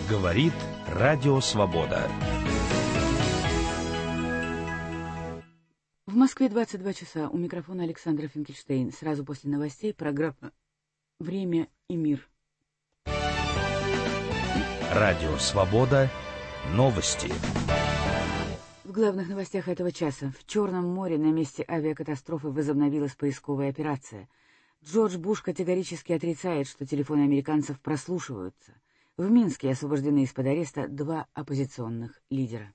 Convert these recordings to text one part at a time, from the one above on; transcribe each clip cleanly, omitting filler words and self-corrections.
Говорит Радио Свобода. В Москве 22 часа. У микрофона Александра Финкельштейн. Сразу после новостей программа «Время и мир». Радио Свобода. Новости. В главных новостях этого часа. В Черном море на месте авиакатастрофы возобновилась поисковая операция. Джордж Буш категорически отрицает, что телефоны американцев прослушиваются. В Минске освобождены из-под ареста 2 оппозиционных лидера.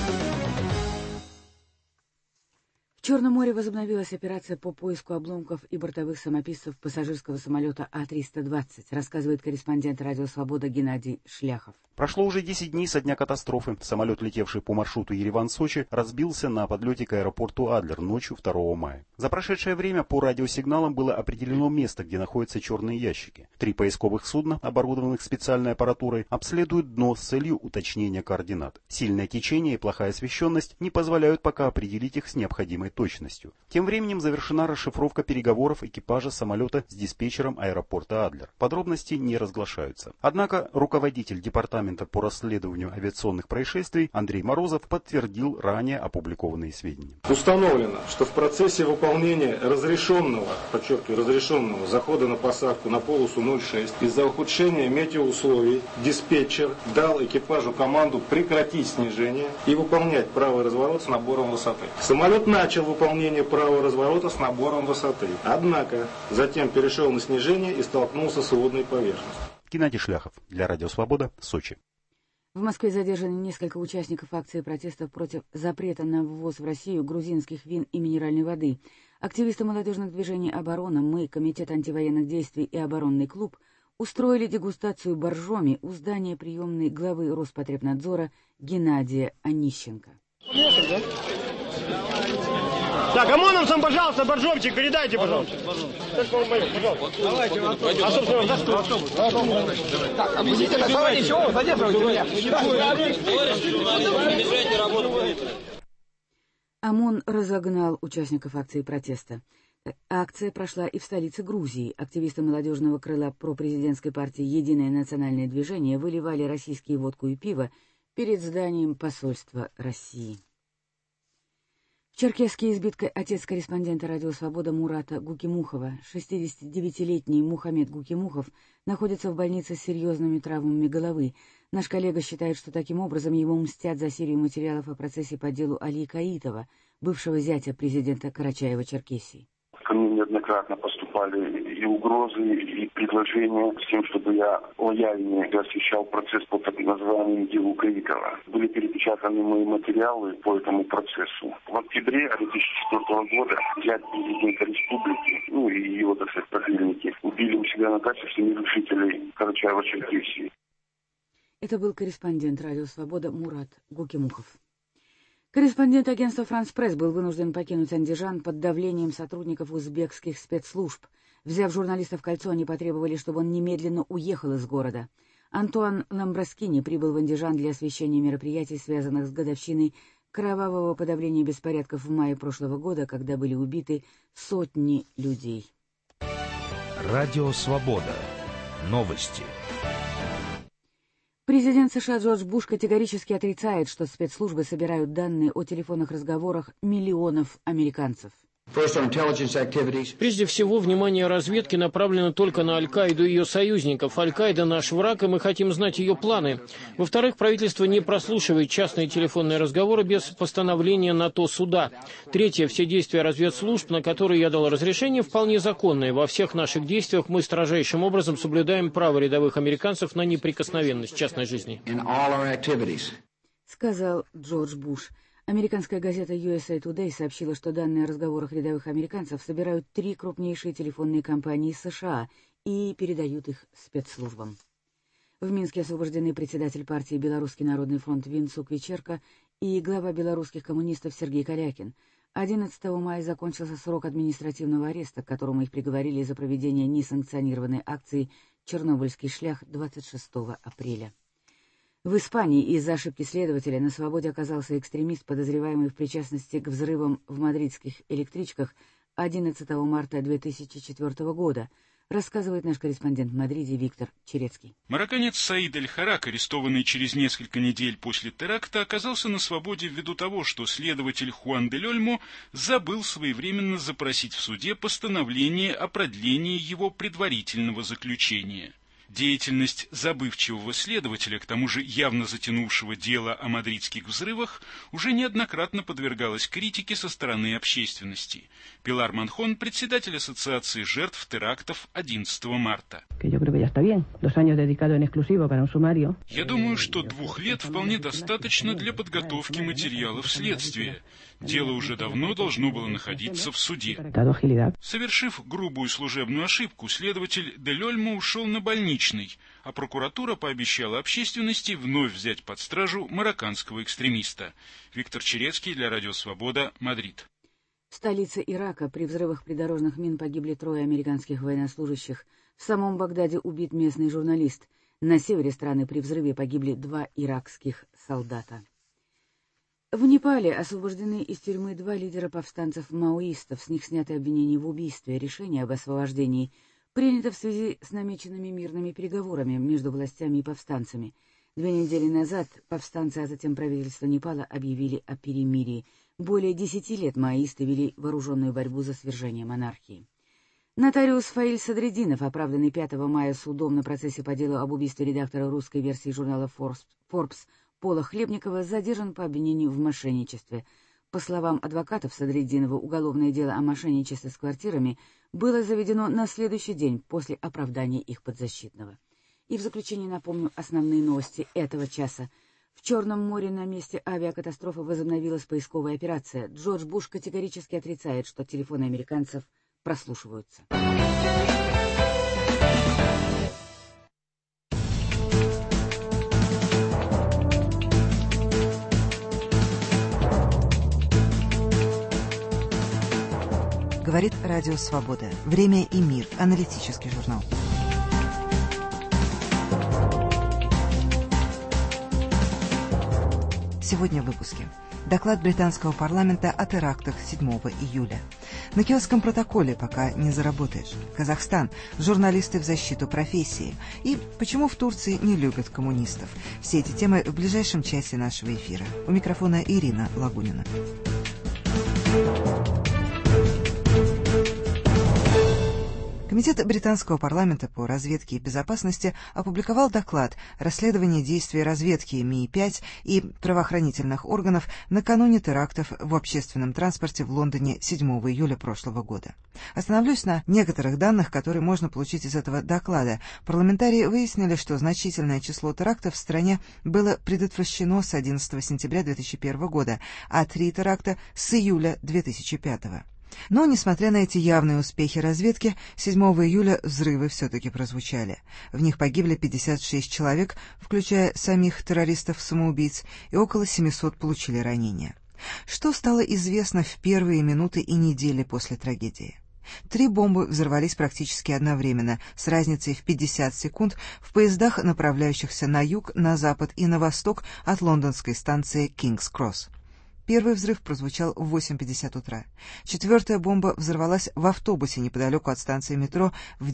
В Черном море возобновилась операция по поиску обломков и бортовых самописцев пассажирского самолета А-320, рассказывает корреспондент «Радио Свобода» Геннадий Шляхов. Прошло уже 10 дней со дня катастрофы. Самолет, летевший по маршруту Ереван-Сочи, разбился на подлете к аэропорту Адлер ночью 2 мая. За прошедшее время по радиосигналам было определено место, где находятся черные ящики. 3 поисковых судна, оборудованных специальной аппаратурой, обследуют дно с целью уточнения координат. Сильное течение и плохая освещенность не позволяют пока определить их с необходимой точностью. Тем временем завершена расшифровка переговоров экипажа самолета с диспетчером аэропорта Адлер. Подробности не разглашаются. Однако руководитель департамента по расследованию авиационных происшествий Андрей Морозов подтвердил ранее опубликованные сведения. Установлено, что в процессе выполнения разрешенного захода на посадку на полосу 06 из-за ухудшения метеоусловий диспетчер дал экипажу команду прекратить снижение и выполнять правый разворот с набором высоты. Самолет начал выполнение правого разворота с набором высоты, однако затем перешел на снижение и столкнулся с водной поверхностью. Геннадий Шляхов для Радио Свобода, Сочи. В Москве задержаны несколько участников акции протеста против запрета на ввоз в Россию грузинских вин и минеральной воды. Активисты молодежных движений «Оборона», «Мы», Комитет антивоенных действий и «Оборонный клуб» устроили дегустацию боржоми у здания приемной главы Роспотребнадзора Геннадия Онищенко. Так, ОМОНовцам, пожалуйста, боржомчик передайте, пожалуйста. Пожалуйста. Давайте, а, собственно, за что? Так, объясните, товарищ, чего задерживаете меня? ОМОН разогнал участников акции протеста. Акция прошла и в столице Грузии. Активисты молодежного крыла пропрезидентской партии «Единое национальное движение» выливали российские водку и пиво перед зданием посольства России. В Черкесске избит отец корреспондента «Радио Свобода» Мурата Гукимухова. 69-летний Мухаммед Гукимухов находится в больнице с серьезными травмами головы. Наш коллега считает, что таким образом ему мстят за серию материалов о процессе по делу Али Каитова, бывшего зятя президента Карачаева-Черкесии. Ко мне неоднократно поступали и угрозы, и предложения с тем, чтобы я лояльнее освещал процесс по так называемому делу Каитова. Были перепечатаны мои материалы по этому процессу. В октябре 2004 года зять президента республики, и его, так сказать, подельники, убили у себя на даче всемирных жителей Карачаева-Черкесии. Это был корреспондент «Радио Свобода» Мурат Гукимухов. Корреспондент агентства «Франс Пресс» был вынужден покинуть Андижан под давлением сотрудников узбекских спецслужб. Взяв журналиста в кольцо, они потребовали, чтобы он немедленно уехал из города. Антуан Ламброскини прибыл в Андижан для освещения мероприятий, связанных с годовщиной кровавого подавления беспорядков в мае прошлого года, когда были убиты сотни людей. Радио Свобода. Новости. Президент США Джордж Буш категорически отрицает, что спецслужбы собирают данные о телефонных разговорах миллионов американцев. Прежде всего, внимание разведки направлено только на Аль-Каиду и ее союзников. Аль-Каида наш враг, и мы хотим знать ее планы. Во-вторых, правительство не прослушивает частные телефонные разговоры без постановления на то суда. Третье, все действия разведслужб, на которые я дал разрешение, вполне законные. Во всех наших действиях мы строжайшим образом соблюдаем право рядовых американцев на неприкосновенность частной жизни. Сказал Джордж Буш. Американская газета USA Today сообщила, что данные о разговорах рядовых американцев собирают 3 крупнейшие телефонные компании США и передают их спецслужбам. В Минске освобождены председатель партии «Белорусский народный фронт» Винцук Вечерко и глава белорусских коммунистов Сергей Корякин. 11 мая закончился срок административного ареста, к которому их приговорили за проведение несанкционированной акции «Чернобыльский шлях» 26 апреля. В Испании из-за ошибки следователя на свободе оказался экстремист, подозреваемый в причастности к взрывам в мадридских электричках 11 марта 2004 года. рассказывает наш корреспондент в Мадриде Виктор Черецкий. Марокканец Саид Эль-Харак, арестованный через несколько недель после теракта, оказался на свободе ввиду того, что следователь Хуан дель Ольмо забыл своевременно запросить в суде постановление о продлении его предварительного заключения. Деятельность забывчивого следователя, к тому же явно затянувшего дело о мадридских взрывах, уже неоднократно подвергалась критике со стороны общественности. Пилар Манхон, председатель Ассоциации жертв терактов 11 марта. Я думаю, что 2 лет вполне достаточно для подготовки материалов следствия. Дело уже давно должно было находиться в суде. Совершив грубую служебную ошибку, следователь дель Ольмо ушел на больничный, а прокуратура пообещала общественности вновь взять под стражу марокканского экстремиста. Виктор Черецкий для Радио Свобода, Мадрид. В столице Ирака при взрывах придорожных мин погибли 3 американских военнослужащих. В самом Багдаде убит местный журналист. На севере страны при взрыве погибли 2 иракских солдата. В Непале освобождены из тюрьмы 2 лидера повстанцев-маоистов. С них сняты обвинения в убийстве. Решение об освобождении принято в связи с намеченными мирными переговорами между властями и повстанцами. 2 недели назад повстанцы, а затем правительство Непала объявили о перемирии. Более 10 лет маоисты вели вооруженную борьбу за свержение монархии. Нотариус Фаиль Садриддинов, оправданный 5 мая судом на процессе по делу об убийстве редактора русской версии журнала Forbes Пола Хлебникова, задержан по обвинению в мошенничестве. По словам адвокатов Садриддинова, уголовное дело о мошенничестве с квартирами было заведено на следующий день после оправдания их подзащитного. И в заключение напомню основные новости этого часа. В Черном море на месте авиакатастрофы возобновилась поисковая операция. Джордж Буш категорически отрицает, что телефоны американцев прослушиваются. Говорит Радио Свобода. Время и мир. Аналитический журнал. Сегодня в выпуске. Доклад британского парламента о терактах 7 июля. На Киотском протоколе пока не заработаешь. Казахстан. Журналисты в защиту профессии. И почему в Турции не любят коммунистов. Все эти темы в ближайшем часе нашего эфира. У микрофона Ирина Лагунина. Комитет британского парламента по разведке и безопасности опубликовал доклад «Расследование действий разведки МИ-5 и правоохранительных органов накануне терактов в общественном транспорте в Лондоне 7 июля прошлого года». Остановлюсь на некоторых данных, которые можно получить из этого доклада. Парламентарии выяснили, что значительное число терактов в стране было предотвращено с 11 сентября 2001 года, а 3 теракта с июля 2005 года. Но, несмотря на эти явные успехи разведки, 7 июля взрывы все-таки прозвучали. В них погибли 56 человек, включая самих террористов-самоубийц, и около 700 получили ранения. Что стало известно в первые минуты и недели после трагедии? 3 бомбы взорвались практически одновременно, с разницей в 50 секунд в поездах, направляющихся на юг, на запад и на восток от лондонской станции Кингс-Кросс. Первый взрыв прозвучал в 8:50 утра. 4-я бомба взорвалась в автобусе неподалеку от станции метро в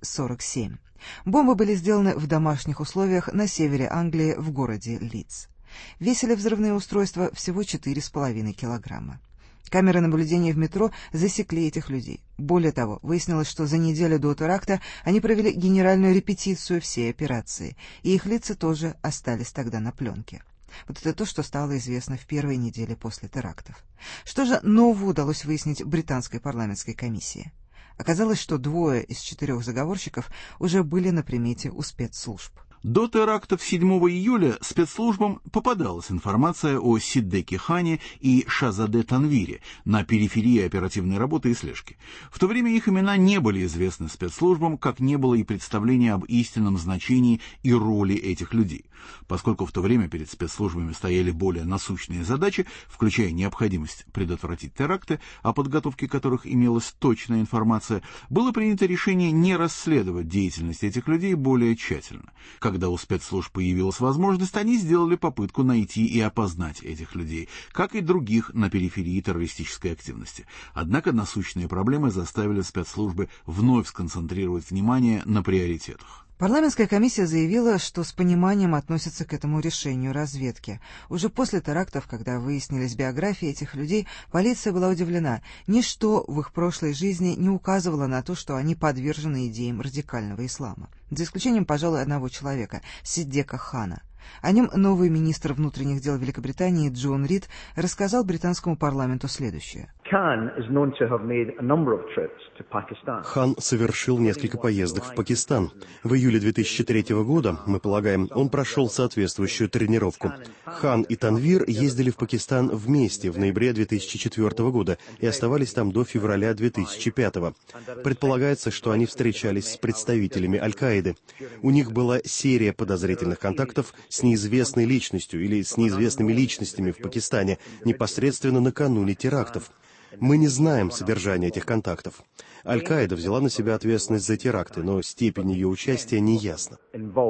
9:47. Бомбы были сделаны в домашних условиях на севере Англии в городе Лидс. Весили взрывные устройства всего 4,5 килограмма. Камеры наблюдения в метро засекли этих людей. Более того, выяснилось, что за неделю до теракта они провели генеральную репетицию всей операции, и их лица тоже остались тогда на пленке. Вот это то, что стало известно в первые недели после терактов. Что же нового удалось выяснить британской парламентской комиссии? Оказалось, что 2 из 4 заговорщиков уже были на примете у спецслужб. До терактов 7 июля спецслужбам попадалась информация о Сиддеке Хане и Шазаде Танвире на периферии оперативной работы и слежки. В то время их имена не были известны спецслужбам, как не было и представления об истинном значении и роли этих людей. Поскольку в то время перед спецслужбами стояли более насущные задачи, включая необходимость предотвратить теракты, о подготовке которых имелась точная информация, было принято решение не расследовать деятельность этих людей более тщательно. когда у спецслужб появилась возможность, они сделали попытку найти и опознать этих людей, как и других на периферии террористической активности. Однако насущные проблемы заставили спецслужбы вновь сконцентрировать внимание на приоритетах. Парламентская комиссия заявила, что с пониманием относится к этому решению разведки. Уже после терактов, когда выяснились биографии этих людей, полиция была удивлена. Ничто в их прошлой жизни не указывало на то, что они подвержены идеям радикального ислама. За исключением, пожалуй, одного человека – Сиддека Хана. О нем новый министр внутренних дел Великобритании Джон Рид рассказал британскому парламенту следующее. Хан совершил несколько поездок в Пакистан. В июле 2003 года, мы полагаем, он прошел соответствующую тренировку. Хан и Танвир ездили в Пакистан вместе в ноябре 2004 года и оставались там до февраля 2005. Предполагается, что они встречались с представителями Аль-Каиды. У них была серия подозрительных контактов с неизвестной личностью или с неизвестными личностями в Пакистане непосредственно накануне терактов. Мы не знаем содержания этих контактов. Аль-Каида взяла на себя ответственность за теракты, но степень ее участия не ясна.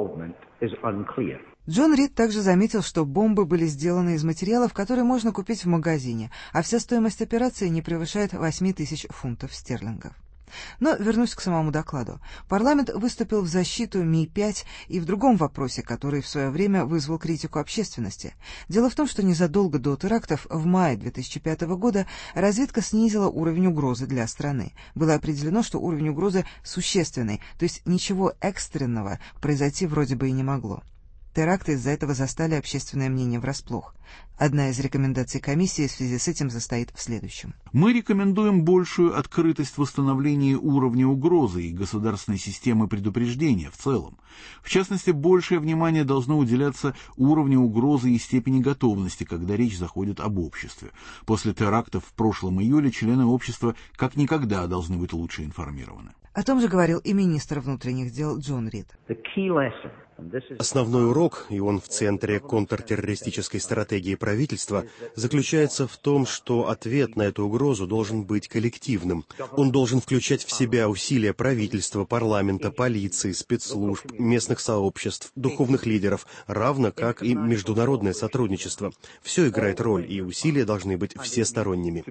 Джон Рид также заметил, что бомбы были сделаны из материалов, которые можно купить в магазине, а вся стоимость операции не превышает 8 тысяч фунтов стерлингов. Но вернусь к самому докладу. Парламент выступил в защиту Ми-5 и в другом вопросе, который в свое время вызвал критику общественности. Дело в том, что незадолго до терактов, в мае 2005 года, разведка снизила уровень угрозы для страны. Было определено, что уровень угрозы существенный, то есть ничего экстренного произойти вроде бы и не могло. Теракты из-за этого застали общественное мнение врасплох. Одна из рекомендаций комиссии в связи с этим состоит в следующем. Мы рекомендуем большую открытость в восстановлении уровня угрозы и государственной системы предупреждения в целом. В частности, большее внимание должно уделяться уровню угрозы и степени готовности, когда речь заходит об обществе. После терактов в прошлом июле члены общества как никогда должны быть лучше информированы. О том же говорил и министр внутренних дел Джон Рид. Основной урок, и он в центре контртеррористической стратегии правительства, заключается в том, что ответ на эту угрозу должен быть коллективным. Он должен включать в себя усилия правительства, парламента, полиции, спецслужб, местных сообществ, духовных лидеров, равно как и международное сотрудничество. Все играет роль, и усилия должны быть всесторонними.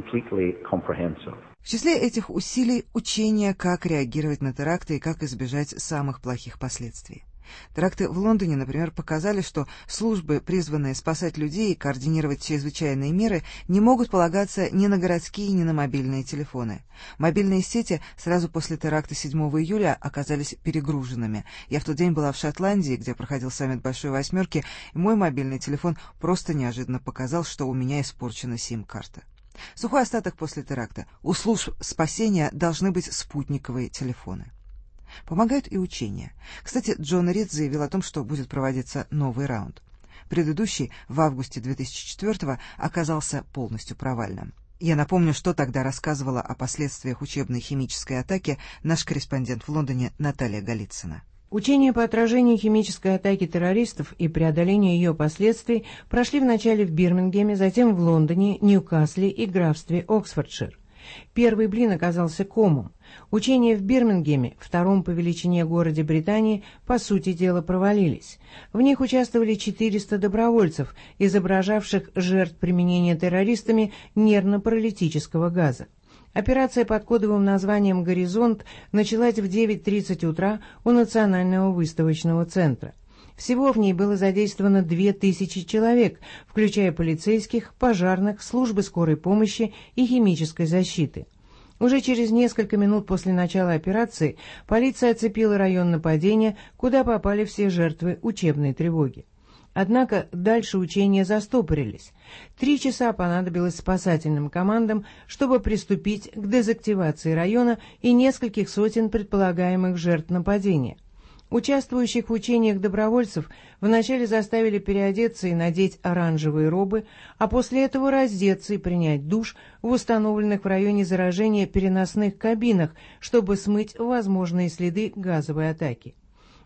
В числе этих усилий учения, как реагировать на теракты и как избежать самых плохих последствий. Теракты в Лондоне, например, показали, что службы, призванные спасать людей и координировать чрезвычайные меры, не могут полагаться ни на городские, ни на мобильные телефоны. Мобильные сети сразу после теракта 7 июля оказались перегруженными. Я в тот день была в Шотландии, где проходил саммит Большой Восьмерки, и мой мобильный телефон просто неожиданно показал, что у меня испорчена сим-карта. Сухой остаток после теракта. У служб спасения должны быть спутниковые телефоны. Помогают и учения. Кстати, Джон Рид заявил о том, что будет проводиться новый раунд. Предыдущий, в августе 2004-го, оказался полностью провальным. Я напомню, что тогда рассказывала о последствиях учебной химической атаки наш корреспондент в Лондоне Наталья Голицына. Учения по отражению химической атаки террористов и преодолению ее последствий прошли вначале в Бирмингеме, затем в Лондоне, Ньюкасле и графстве Оксфордшир. Первый блин оказался комом. Учения в Бирмингеме, втором по величине городе Британии, по сути дела провалились. В них участвовали 400 добровольцев, изображавших жертв применения террористами нервно-паралитического газа. Операция под кодовым названием «Горизонт» началась в 9:30 утра у Национального выставочного центра. Всего в ней было задействовано 2000 человек, включая полицейских, пожарных, службы скорой помощи и химической защиты. Уже через несколько минут после начала операции полиция оцепила район нападения, куда попали все жертвы учебной тревоги. Однако дальше учения застопорились. 3 часа понадобилось спасательным командам, чтобы приступить к дезактивации района и нескольких сотен предполагаемых жертв нападения. Участвующих в учениях добровольцев вначале заставили переодеться и надеть оранжевые робы, а после этого раздеться и принять душ в установленных в районе заражения переносных кабинах, чтобы смыть возможные следы газовой атаки.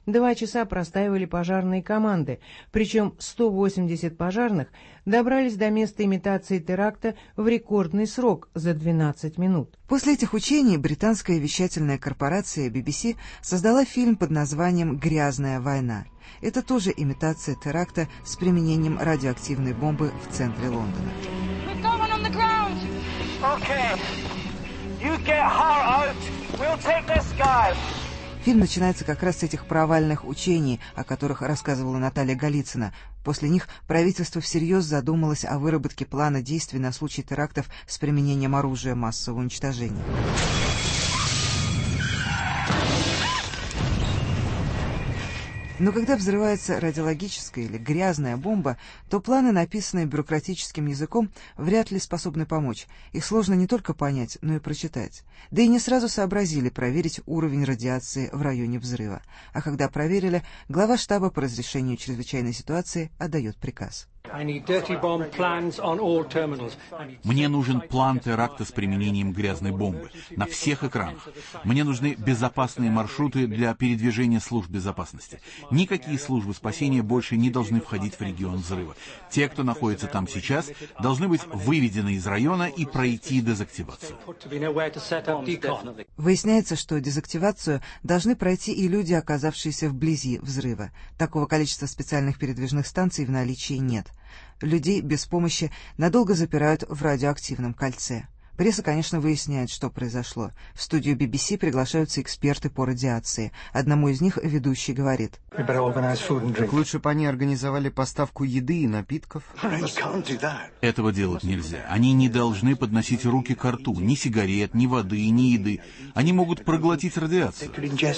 2 часа простаивали пожарные команды, причем 180 пожарных добрались до места имитации теракта в рекордный срок за 12 минут. После этих учений британская вещательная корпорация BBC создала фильм под названием «Грязная война». Это тоже имитация теракта с применением радиоактивной бомбы в центре Лондона. Фильм начинается как раз с этих провальных учений, о которых рассказывала Наталья Голицына. После них правительство всерьез задумалось о выработке плана действий на случай терактов с применением оружия массового уничтожения. Но когда взрывается радиологическая или грязная бомба, то планы, написанные бюрократическим языком, вряд ли способны помочь. Их сложно не только понять, но и прочитать. Да и не сразу сообразили проверить уровень радиации в районе взрыва. А когда проверили, глава штаба по разрешению чрезвычайной ситуации отдает приказ. Мне нужен план теракта с применением грязной бомбы на всех экранах. Мне нужны безопасные маршруты для передвижения служб безопасности. Никакие службы спасения больше не должны входить в регион взрыва. Те, кто находится там сейчас, должны быть выведены из района и пройти дезактивацию. Выясняется, что дезактивацию должны пройти и люди, оказавшиеся вблизи взрыва. Такого количества специальных передвижных станций в наличии нет. Людей без помощи надолго запирают в радиоактивном кольце. Пресса, конечно, выясняет, что произошло. В студию BBC приглашаются эксперты по радиации. Одному из них ведущий говорит: «Так лучше бы они организовали поставку еды и напитков». Этого делать нельзя. Они не должны подносить руки к рту. Ни сигарет, ни воды, ни еды. Они могут проглотить радиацию.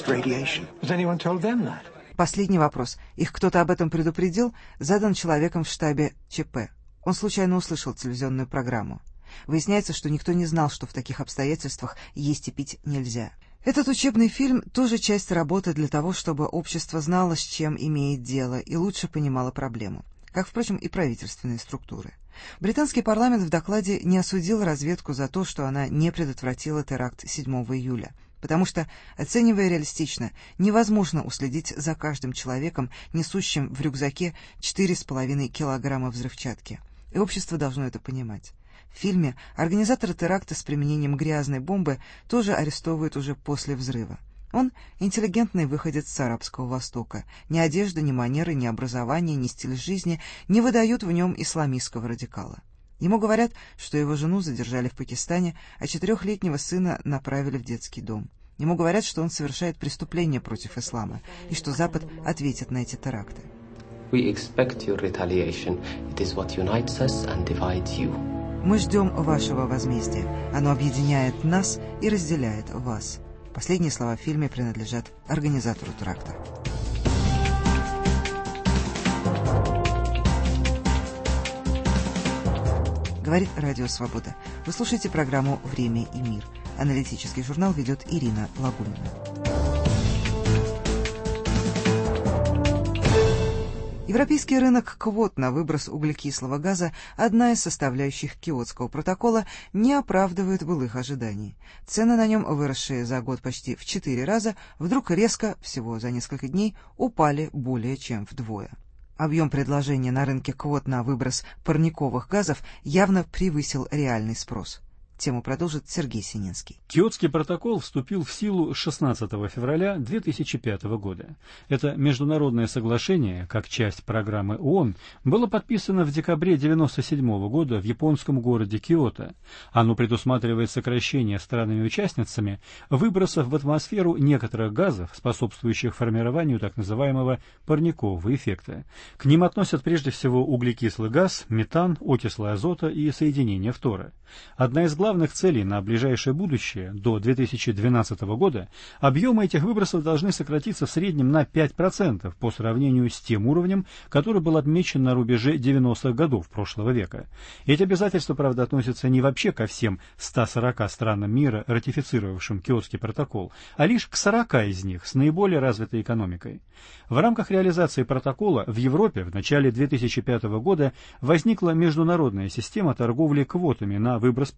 Последний вопрос. Их кто-то об этом предупредил? Задан человеком в штабе ЧП. Он случайно услышал телевизионную программу. Выясняется, что никто не знал, что в таких обстоятельствах есть и пить нельзя. Этот учебный фильм тоже часть работы для того, чтобы общество знало, с чем имеет дело, и лучше понимало проблему. Как, впрочем, и правительственные структуры. Британский парламент в докладе не осудил разведку за то, что она не предотвратила теракт 7 июля. Потому что, оценивая реалистично, невозможно уследить за каждым человеком, несущим в рюкзаке 4,5 килограмма взрывчатки. И общество должно это понимать. В фильме организатора теракта с применением грязной бомбы тоже арестовывают уже после взрыва. Он интеллигентный выходец с Арабского Востока. Ни одежда, ни манеры, ни образование, ни стиль жизни не выдают в нем исламистского радикала. Ему говорят, что его жену задержали в Пакистане, а 4-летнего сына направили в детский дом. Ему говорят, что он совершает преступление против ислама, и что Запад ответит на эти теракты. Мы ждем вашего возмездия. Оно объединяет нас и разделяет вас. Последние слова в фильме принадлежат организатору теракта. Говорит Радио Свобода. Вы слушаете программу «Время и мир». Аналитический журнал ведет Ирина Лагунина. Европейский рынок квот на выброс углекислого газа, одна из составляющих Киотского протокола, не оправдывает былых ожиданий. Цены на нем, выросшие за год почти в 4 раза, вдруг резко, всего за несколько дней, упали более чем вдвое. Объем предложения на рынке квот на выброс парниковых газов явно превысил реальный спрос. Тему продолжит Сергей Сининский. Киотский протокол вступил в силу 16 февраля 2005 года. Это международное соглашение, как часть программы ООН, было подписано в декабре 1997 года в японском городе Киото. Оно предусматривает сокращение странами-участницами выбросов в атмосферу некоторых газов, способствующих формированию так называемого парникового эффекта. К ним относят прежде всего углекислый газ, метан, окислы азота и соединения фтора. Одна из главных целей на ближайшее будущее, до 2012 года, объемы этих выбросов должны сократиться в среднем на 5% по сравнению с тем уровнем, который был отмечен на рубеже 90-х годов прошлого века. Эти обязательства, правда, относятся не вообще ко всем 140 странам мира, ратифицировавшим Киотский протокол, а лишь к 40 из них с наиболее развитой экономикой. В рамках реализации протокола в Европе в начале 2005 года возникла международная система торговли квотами на выброс парниковых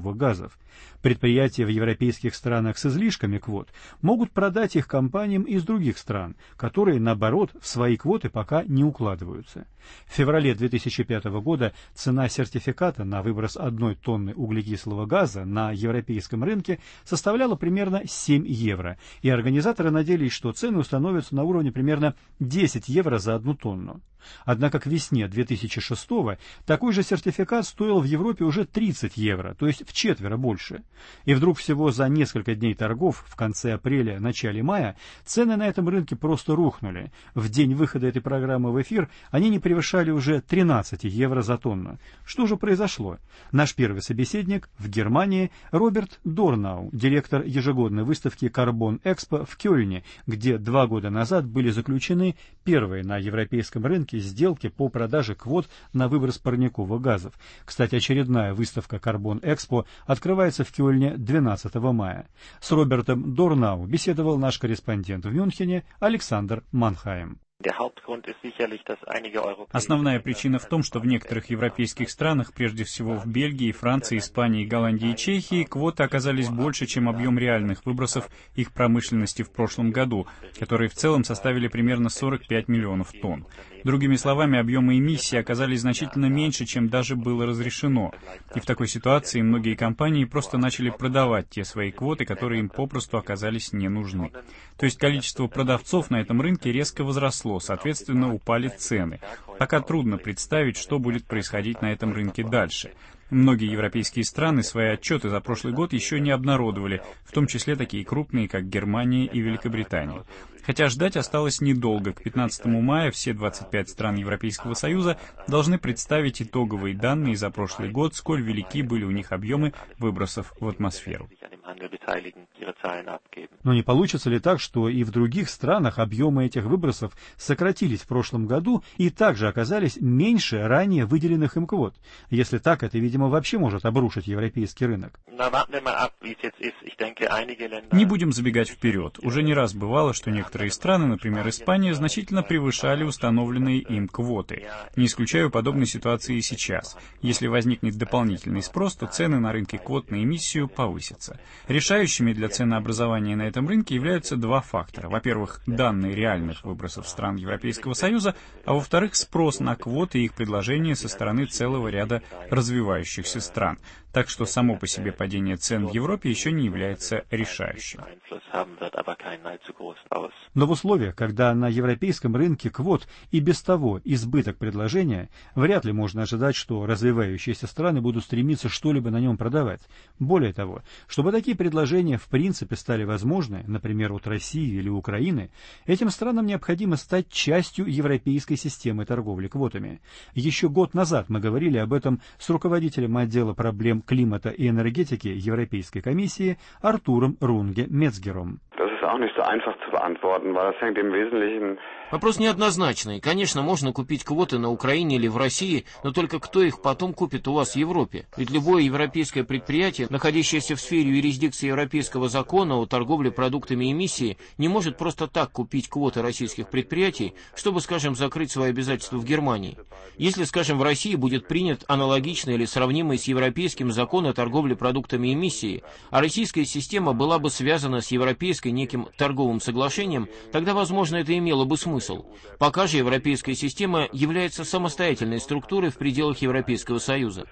парниковых газов. Предприятия в европейских странах с излишками квот могут продать их компаниям из других стран, которые, наоборот, в свои квоты пока не укладываются. В феврале 2005 года цена сертификата на выброс 1 тонны углекислого газа на европейском рынке составляла примерно 7 евро, и организаторы надеялись, что цены установятся на уровне примерно 10 евро за 1 тонну. Однако к весне 2006 такой же сертификат стоил в Европе уже 30 евро, то есть вчетверо больше. И вдруг всего за несколько дней торгов в конце апреля, начале мая цены на этом рынке просто рухнули. В день выхода этой программы в эфир они не превышали уже 13 евро за тонну. Что же произошло? Наш первый собеседник в Германии Роберт Дорнау, директор ежегодной выставки Carbon Expo в Кёльне, где 2 года назад были заключены первые на европейском рынке сделки по продаже квот на выброс парниковых газов. Кстати, очередная выставка Carbon Expo открывается в Кёльне 12 мая. С Робертом Дорнау беседовал наш корреспондент в Мюнхене Александр Манхайм. Основная причина в том, что в некоторых европейских странах, прежде всего в Бельгии, Франции, Испании, Голландии и Чехии, квоты оказались больше, чем объем реальных выбросов их промышленности в прошлом году, которые в целом составили примерно 45 миллионов тонн. Другими словами, объемы эмиссий оказались значительно меньше, чем даже было разрешено. И в такой ситуации многие компании просто начали продавать те свои квоты, которые им попросту оказались не нужны. То есть количество продавцов на этом рынке резко возросло, соответственно, упали цены. Пока трудно представить, что будет происходить на этом рынке дальше. Многие европейские страны свои отчеты за прошлый год еще не обнародовали, в том числе такие крупные, как Германия и Великобритания. Хотя ждать осталось недолго. К 15 мая все 25 стран Европейского Союза должны представить итоговые данные за прошлый год, сколь велики были у них объемы выбросов в атмосферу. Но не получится ли так, что и в других странах объемы этих выбросов сократились в прошлом году и также оказались меньше ранее выделенных им квот? Если так, это, видимо, вообще может обрушить европейский рынок. Не будем забегать вперед. Уже не раз бывало, что некоторые страны, например, Испания, значительно превышали установленные им квоты. Не исключаю подобной ситуации и сейчас. Если возникнет дополнительный спрос, то цены на рынке квот на эмиссию повысятся. Решающими для ценообразования на этом рынке являются два фактора. Во-первых, данные реальных выбросов стран Европейского Союза, а во-вторых, спрос на квоты и их предложения со стороны целого ряда развивающихся стран. Так что само по себе падение цен в Европе еще не является решающим. Но в условиях, когда на европейском рынке квот и без того избыток предложения, вряд ли можно ожидать, что развивающиеся страны будут стремиться что-либо на нем продавать. Более того, чтобы такие предложения в принципе стали возможны, например, от России или Украины, этим странам необходимо стать частью европейской системы торговли квотами. Еще год назад мы говорили об этом с руководителем отдела проблем климата и энергетики Европейской комиссии Артуром Рунге-Мецгером. Вопрос неоднозначный. Конечно, можно купить квоты на Украине или в России, но только кто их потом купит у вас в Европе? Ведь любое европейское предприятие, находящееся в сфере юрисдикции Европейского закона о торговле продуктами эмиссии, не может просто так купить квоты российских предприятий, чтобы, скажем, закрыть свои обязательства в Германии. Если, скажем, в России будет принят аналогичный или сравнимый с европейским закон о торговле продуктами эмиссии, а российская система была бы связана с европейской неким торговым соглашением, тогда, возможно, это имело бы смысл. Пока же европейская система является самостоятельной структурой в пределах Европейского Союза.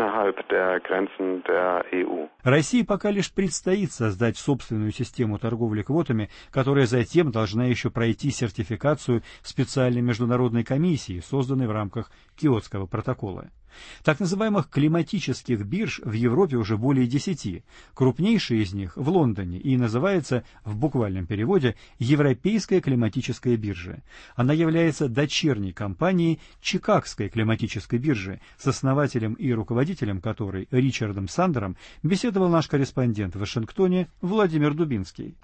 России пока лишь предстоит создать собственную систему торговли квотами, которая затем должна еще пройти сертификацию специальной международной комиссии, созданной в рамках Киотского протокола. Так называемых климатических бирж в Европе уже более 10. Крупнейшая из них в Лондоне и называется в буквальном переводе Европейская климатическая биржа. Она является дочерней компанией Чикагской климатической биржи, с основателем и руководителем которой Ричардом Сандером беседовал наш корреспондент в Вашингтоне Владимир Дубинский.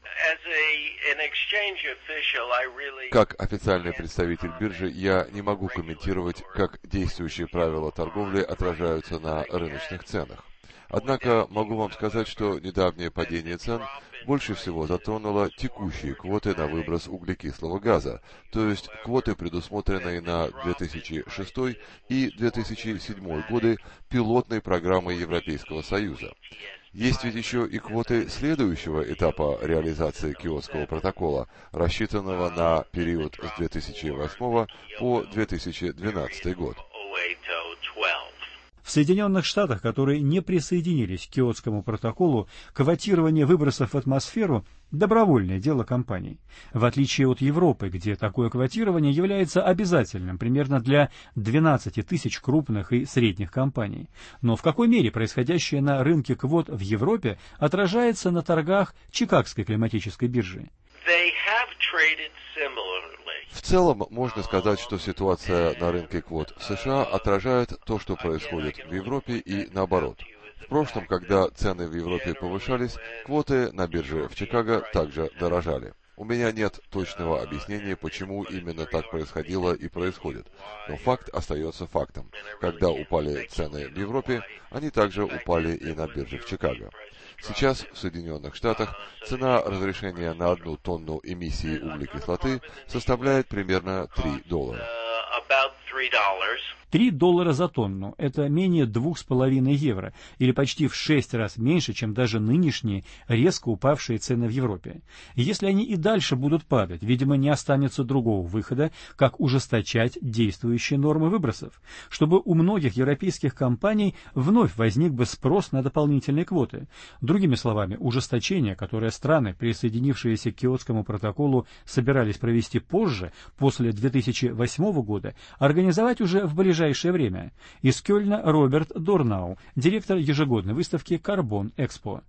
Как официальный представитель биржи я не могу комментировать, как действующие правила торговли отражаются на рыночных ценах. Однако могу вам сказать, что недавнее падение цен больше всего затронула текущие квоты на выброс углекислого газа, то есть квоты, предусмотренные на 2006 и 2007 годы пилотной программы Европейского Союза. Есть ведь еще и квоты следующего этапа реализации Киотского протокола, рассчитанного на период с 2008 по 2012 год. В Соединенных Штатах, которые не присоединились к Киотскому протоколу, квотирование выбросов в атмосферу – добровольное дело компаний. В отличие от Европы, где такое квотирование является обязательным примерно для 12 тысяч крупных и средних компаний. Но в какой мере происходящее на рынке квот в Европе отражается на торгах Чикагской климатической биржи? В целом, можно сказать, что ситуация на рынке квот в США отражает то, что происходит в Европе и наоборот. В прошлом, когда цены в Европе повышались, квоты на бирже в Чикаго также дорожали. У меня нет точного объяснения, почему именно так происходило и происходит, но факт остается фактом. Когда упали цены в Европе, они также упали и на бирже в Чикаго. Сейчас в Соединенных Штатах цена разрешения на 1 тонну эмиссии углекислоты составляет примерно $3. $3 за тонну – это менее 2,5 евро, или почти в 6 раз меньше, чем даже нынешние резко упавшие цены в Европе. И если они и дальше будут падать, видимо, не останется другого выхода, как ужесточать действующие нормы выбросов, чтобы у многих европейских компаний вновь возник бы спрос на дополнительные квоты. Другими словами, ужесточение, которое страны, присоединившиеся к Киотскому протоколу, собирались провести позже, после 2008 года, организовать уже в ближайшее время. Из Кёльна Роберт Дорнау, директор ежегодной выставки «Карбон Экспо».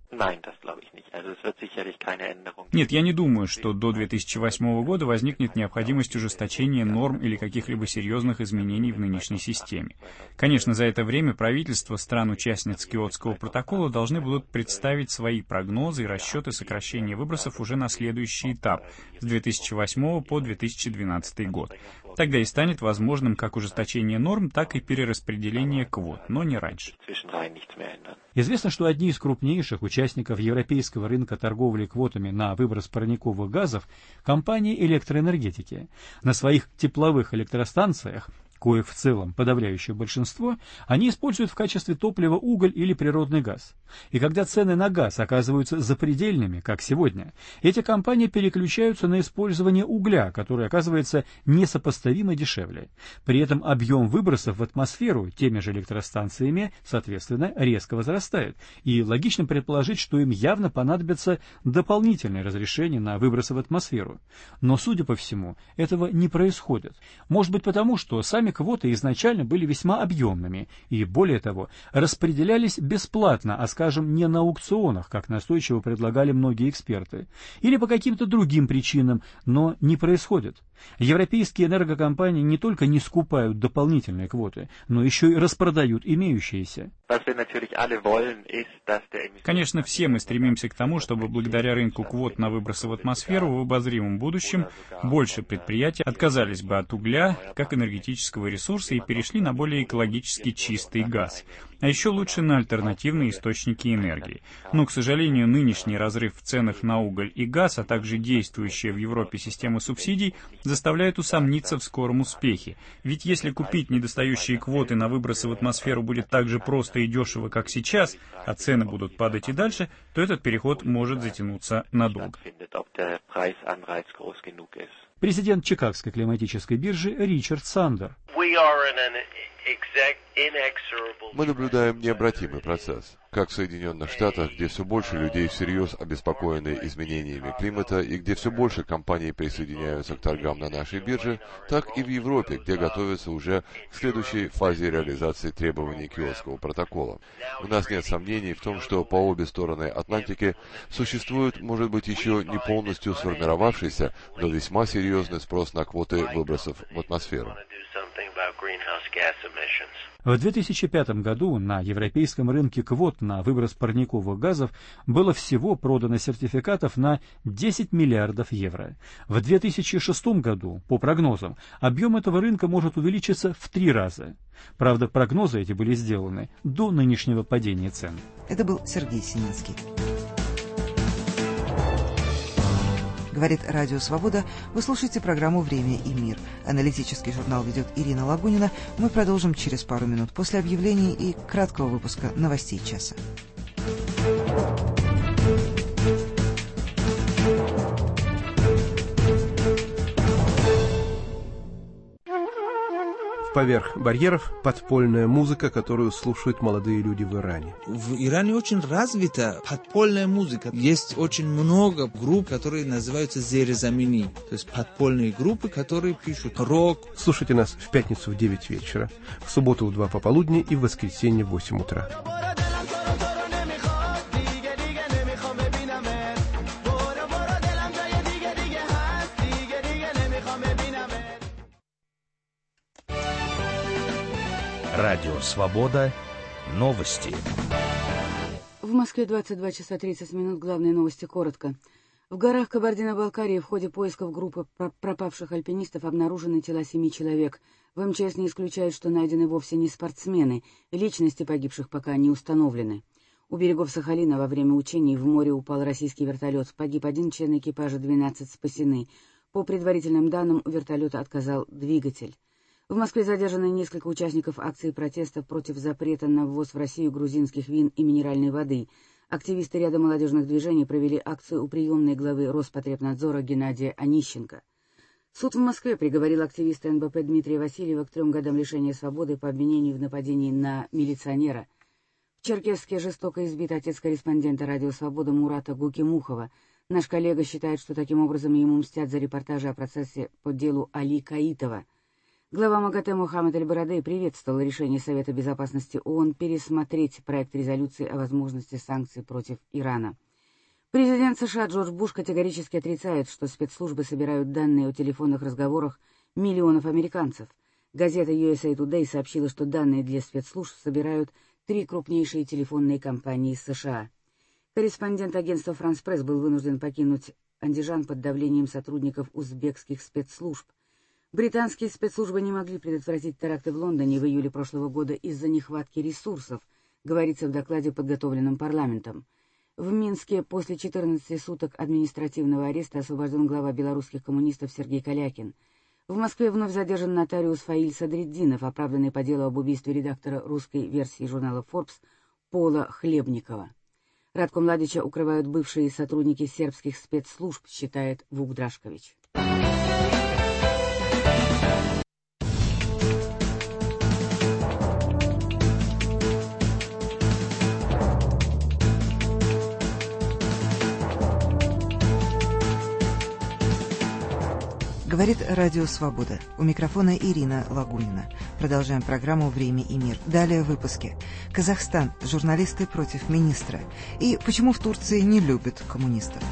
Нет, я не думаю, что до 2008 года возникнет необходимость ужесточения норм или каких-либо серьезных изменений в нынешней системе. Конечно, за это время правительства стран-участниц Киотского протокола должны будут представить свои прогнозы и расчеты сокращения выбросов уже на следующий этап с 2008 по 2012 год. Тогда и станет возможным как ужесточение норм, так и перераспределение квот, но не раньше. Известно, что одни из крупнейших участников европейского рынка торговли квотами на выброс парниковых газов – компании электроэнергетики. На своих тепловых электростанциях, коих в целом подавляющее большинство, они используют в качестве топлива уголь или природный газ. И когда цены на газ оказываются запредельными, как сегодня, эти компании переключаются на использование угля, который оказывается несопоставимо дешевле. При этом объем выбросов в атмосферу теми же электростанциями, соответственно, резко возрастает. И логично предположить, что им явно понадобится дополнительное разрешение на выбросы в атмосферу. Но, судя по всему, этого не происходит. Может быть потому, что сами квоты изначально были весьма объемными и, более того, распределялись бесплатно, а, скажем, не на аукционах, как настойчиво предлагали многие эксперты, или по каким-то другим причинам, но не происходит. Европейские энергокомпании не только не скупают дополнительные квоты, но еще и распродают имеющиеся. Конечно, все мы стремимся к тому, чтобы благодаря рынку квот на выбросы в атмосферу в обозримом будущем больше предприятий отказались бы от угля как энергетического ресурса и перешли на более экологически чистый газ. А еще лучше на альтернативные источники энергии. Но, к сожалению, нынешний разрыв в ценах на уголь и газ, а также действующая в Европе система субсидий, заставляют усомниться в скором успехе. Ведь если купить недостающие квоты на выбросы в атмосферу будет так же просто и дешево, как сейчас, а цены будут падать и дальше, то этот переход может затянуться надолго. Президент Чикагской климатической биржи Ричард Сандер. Мы наблюдаем необратимый процесс, как в Соединенных Штатах, где все больше людей всерьез обеспокоены изменениями климата и где все больше компаний присоединяются к торгам на нашей бирже, так и в Европе, где готовятся уже к следующей фазе реализации требований Киотского протокола. У нас нет сомнений в том, что по обе стороны Атлантики существует, может быть, еще не полностью сформировавшийся, но весьма серьезный спрос на квоты выбросов в атмосферу. В 2005 году на европейском рынке квот на выброс парниковых газов было всего продано сертификатов на 10 миллиардов евро. В 2006 году, по прогнозам, объем этого рынка может увеличиться в 3 раза. Правда, прогнозы эти были сделаны до нынешнего падения цен. Это был Сергей Сининский. Говорит Радио Свобода. Вы слушаете программу «Время и мир». Аналитический журнал ведет Ирина Лагунина. Мы продолжим через пару минут после объявлений и краткого выпуска новостей часа. Поверх барьеров подпольная музыка, которую слушают молодые люди в Иране. В Иране очень развита подпольная музыка. Есть очень много групп, которые называются зерезамини, то есть подпольные группы, которые пишут рок. Слушайте нас в пятницу в 9 вечера, в субботу в 2 пополудни и в воскресенье в 8 утра. Радио «Свобода». Новости. В Москве 22 часа 30 минут. Главные новости коротко. В горах Кабардино-Балкарии в ходе поисков группы пропавших альпинистов обнаружены тела 7 человек. В МЧС не исключают, что найдены вовсе не спортсмены. Личности погибших пока не установлены. У берегов Сахалина во время учений в море упал российский вертолет. Погиб 1 член экипажа, 12 спасены. По предварительным данным, у вертолета отказал двигатель. В Москве задержаны несколько участников акции протеста против запрета на ввоз в Россию грузинских вин и минеральной воды. Активисты ряда молодежных движений провели акцию у приемной главы Роспотребнадзора Геннадия Онищенко. Суд в Москве приговорил активиста НБП Дмитрия Васильева к 3 годам лишения свободы по обвинению в нападении на милиционера. В Черкесске жестоко избит отец корреспондента «Радио Свобода» Мурата Гукимухова. Наш коллега считает, что таким образом ему мстят за репортажи о процессе по делу Али Каитова. Глава МАГАТЭ Мухаммад Аль-Барадей приветствовал решение Совета Безопасности ООН пересмотреть проект резолюции о возможности санкций против Ирана. Президент США Джордж Буш категорически отрицает, что спецслужбы собирают данные о телефонных разговорах миллионов американцев. Газета USA Today сообщила, что данные для спецслужб собирают 3 крупнейшие телефонные компании США. Корреспондент агентства «Франс Пресс» был вынужден покинуть Андижан под давлением сотрудников узбекских спецслужб. Британские спецслужбы не могли предотвратить теракты в Лондоне в июле прошлого года из-за нехватки ресурсов, говорится в докладе, подготовленном парламентом. В Минске после 14 суток административного ареста освобожден глава белорусских коммунистов Сергей Калякин. В Москве вновь задержан нотариус Фаиль Садриддинов, оправданный по делу об убийстве редактора русской версии журнала Forbes Пола Хлебникова. Радко Младича укрывают бывшие сотрудники сербских спецслужб, считает Вук Драшкович. Говорит Радио Свобода. У микрофона Ирина Лагунина. Продолжаем программу «Время и мир». Далее в выпуске. Казахстан. Журналисты против министра. И почему в Турции не любят коммунистов.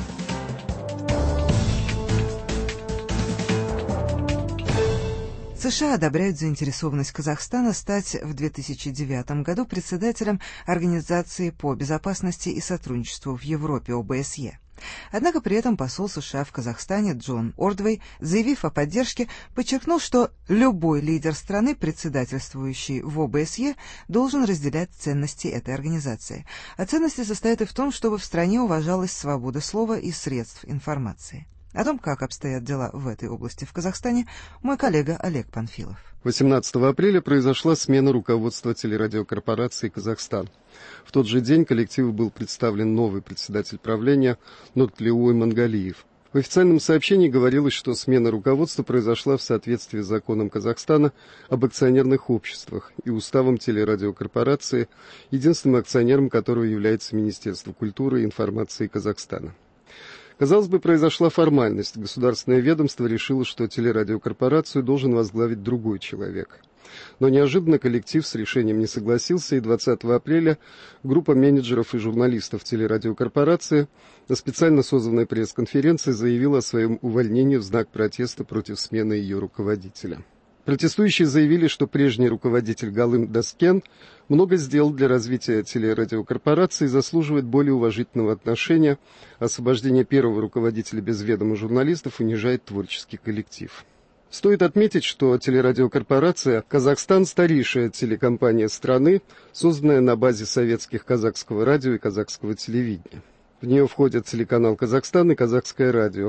США одобряют заинтересованность Казахстана стать в 2009 году председателем Организации по безопасности и сотрудничеству в Европе ОБСЕ. Однако при этом посол США в Казахстане Джон Ордвей, заявив о поддержке, подчеркнул, что любой лидер страны, председательствующий в ОБСЕ, должен разделять ценности этой организации. А ценности состоят и в том, чтобы в стране уважалась свобода слова и средств информации. О том, как обстоят дела в этой области в Казахстане, мой коллега Олег Панфилов. 18 апреля произошла смена руководства телерадиокорпорации «Казахстан». В тот же день коллективу был представлен новый председатель правления Нуртлиуй Мангалиев. В официальном сообщении говорилось, что смена руководства произошла в соответствии с законом Казахстана об акционерных обществах и уставом телерадиокорпорации, единственным акционером которого является Министерство культуры и информации Казахстана. Казалось бы, произошла формальность. Государственное ведомство решило, что телерадиокорпорацию должен возглавить другой человек. Но неожиданно коллектив с решением не согласился, и 20 апреля группа менеджеров и журналистов телерадиокорпорации на специально созванной пресс-конференции заявила о своем увольнении в знак протеста против смены ее руководителя. Протестующие заявили, что прежний руководитель Галым Даскен много сделал для развития телерадиокорпорации и заслуживает более уважительного отношения. Освобождение первого руководителя без ведома журналистов унижает творческий коллектив. Стоит отметить, что телерадиокорпорация «Казахстан» – старейшая телекомпания страны, созданная на базе советских казахского радио и казахского телевидения. В нее входят телеканал «Казахстан» и «Казахское радио».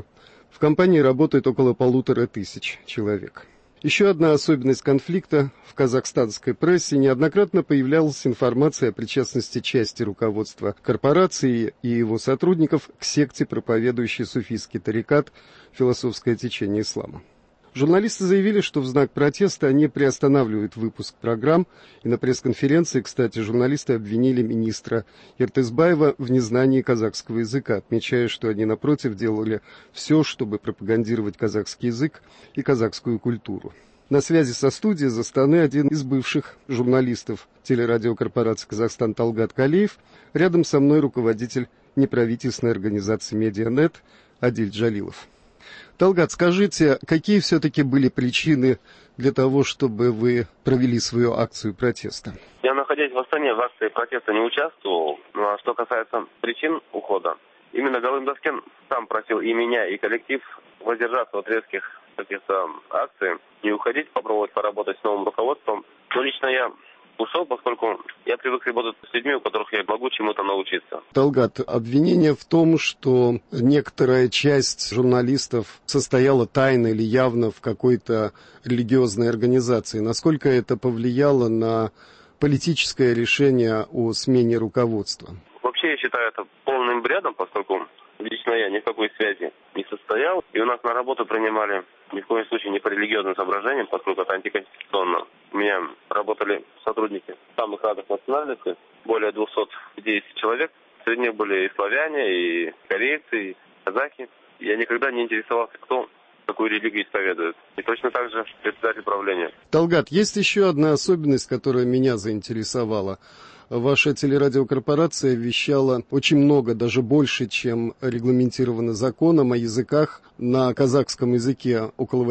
В компании работает около 1500 человек. Еще одна особенность конфликта: в казахстанской прессе неоднократно появлялась информация о причастности части руководства корпорации и его сотрудников к секте, проповедующей суфийский тарикат, философское течение ислама. Журналисты заявили, что в знак протеста они приостанавливают выпуск программ, и на пресс-конференции, кстати, журналисты обвинили министра Эртесбаева в незнании казахского языка, отмечая, что они, напротив, делали все, чтобы пропагандировать казахский язык и казахскую культуру. На связи со студией из Астаны один из бывших журналистов телерадиокорпорации «Казахстан» Талгат Калеев. Рядом со мной руководитель неправительственной организации «Медианет» Адиль Джалилов. Талгат, скажите, какие все-таки были причины для того, чтобы вы провели свою акцию протеста? Я, находясь в Астане, в акции протеста не участвовал. Ну, а что касается причин ухода, именно Галым Даскен сам просил и меня, и коллектив воздержаться от резких каких-то акций, не уходить, попробовать поработать с новым руководством. Но лично я ушел, поскольку я привык работать с людьми, у которых я могу чему-то научиться. Талгат, обвинение в том, что некоторая часть журналистов состояла тайно или явно в какой-то религиозной организации. Насколько это повлияло на политическое решение о смене руководства? Вообще, я считаю это полным бредом, поскольку лично я ни в какой связи не состоял. И у нас на работу принимали ни в коем случае не по религиозным соображениям, поскольку это антиконституционно. У меня работали сотрудники самых разных национальностей, более 250 человек. Среди них были и славяне, и корейцы, и казахи. Я никогда не интересовался, кто какую религию исповедует. И точно так же председатель правления. Талгат, есть еще одна особенность, которая меня заинтересовала. Ваша телерадиокорпорация вещала очень много, даже больше, чем регламентировано законом, о языках. На казахском языке около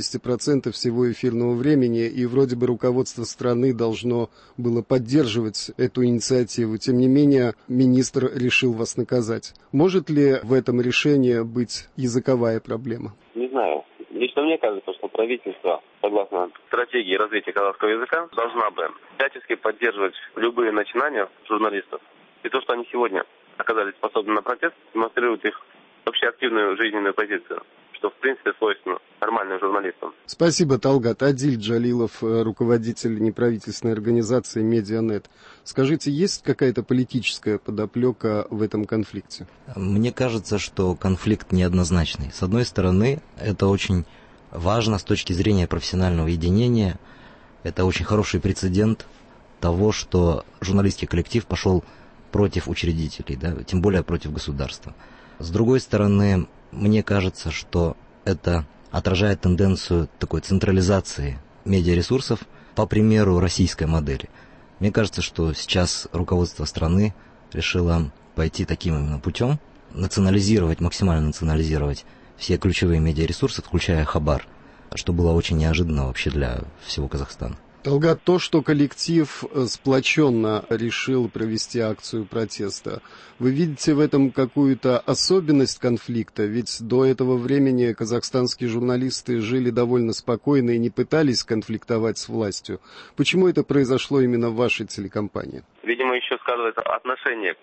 80% всего эфирного времени, и вроде бы руководство страны должно было поддерживать эту инициативу. Тем не менее, министр решил вас наказать. Может ли в этом решении быть языковая проблема? Не знаю. Лично мне кажется, что правительство, согласно стратегии развития казахского языка, должна бы всячески поддерживать любые начинания журналистов. И то, что они сегодня оказались способны на протест, демонстрирует их вообще активную жизненную позицию, что в принципе свойственно нормальным журналистам. Спасибо, Талгат. Адиль Джалилов, руководитель неправительственной организации «Медианет». Скажите, есть какая-то политическая подоплека в этом конфликте? Мне кажется, что конфликт неоднозначный. С одной стороны, это очень важно с точки зрения профессионального единения. Это очень хороший прецедент того, что журналистский коллектив пошел против учредителей, да, тем более против государства. С другой стороны, мне кажется, что это отражает тенденцию такой централизации медиаресурсов по примеру российской модели. Мне кажется, что сейчас руководство страны решило пойти таким именно путем, максимально национализировать все ключевые медиаресурсы, включая Хабар, что было очень неожиданно вообще для всего Казахстана. Талгат, то, что коллектив сплоченно решил провести акцию протеста, вы видите в этом какую-то особенность конфликта? Ведь до этого времени казахстанские журналисты жили довольно спокойно и не пытались конфликтовать с властью. Почему это произошло именно в вашей телекомпании? Видимо, еще сказывается отношение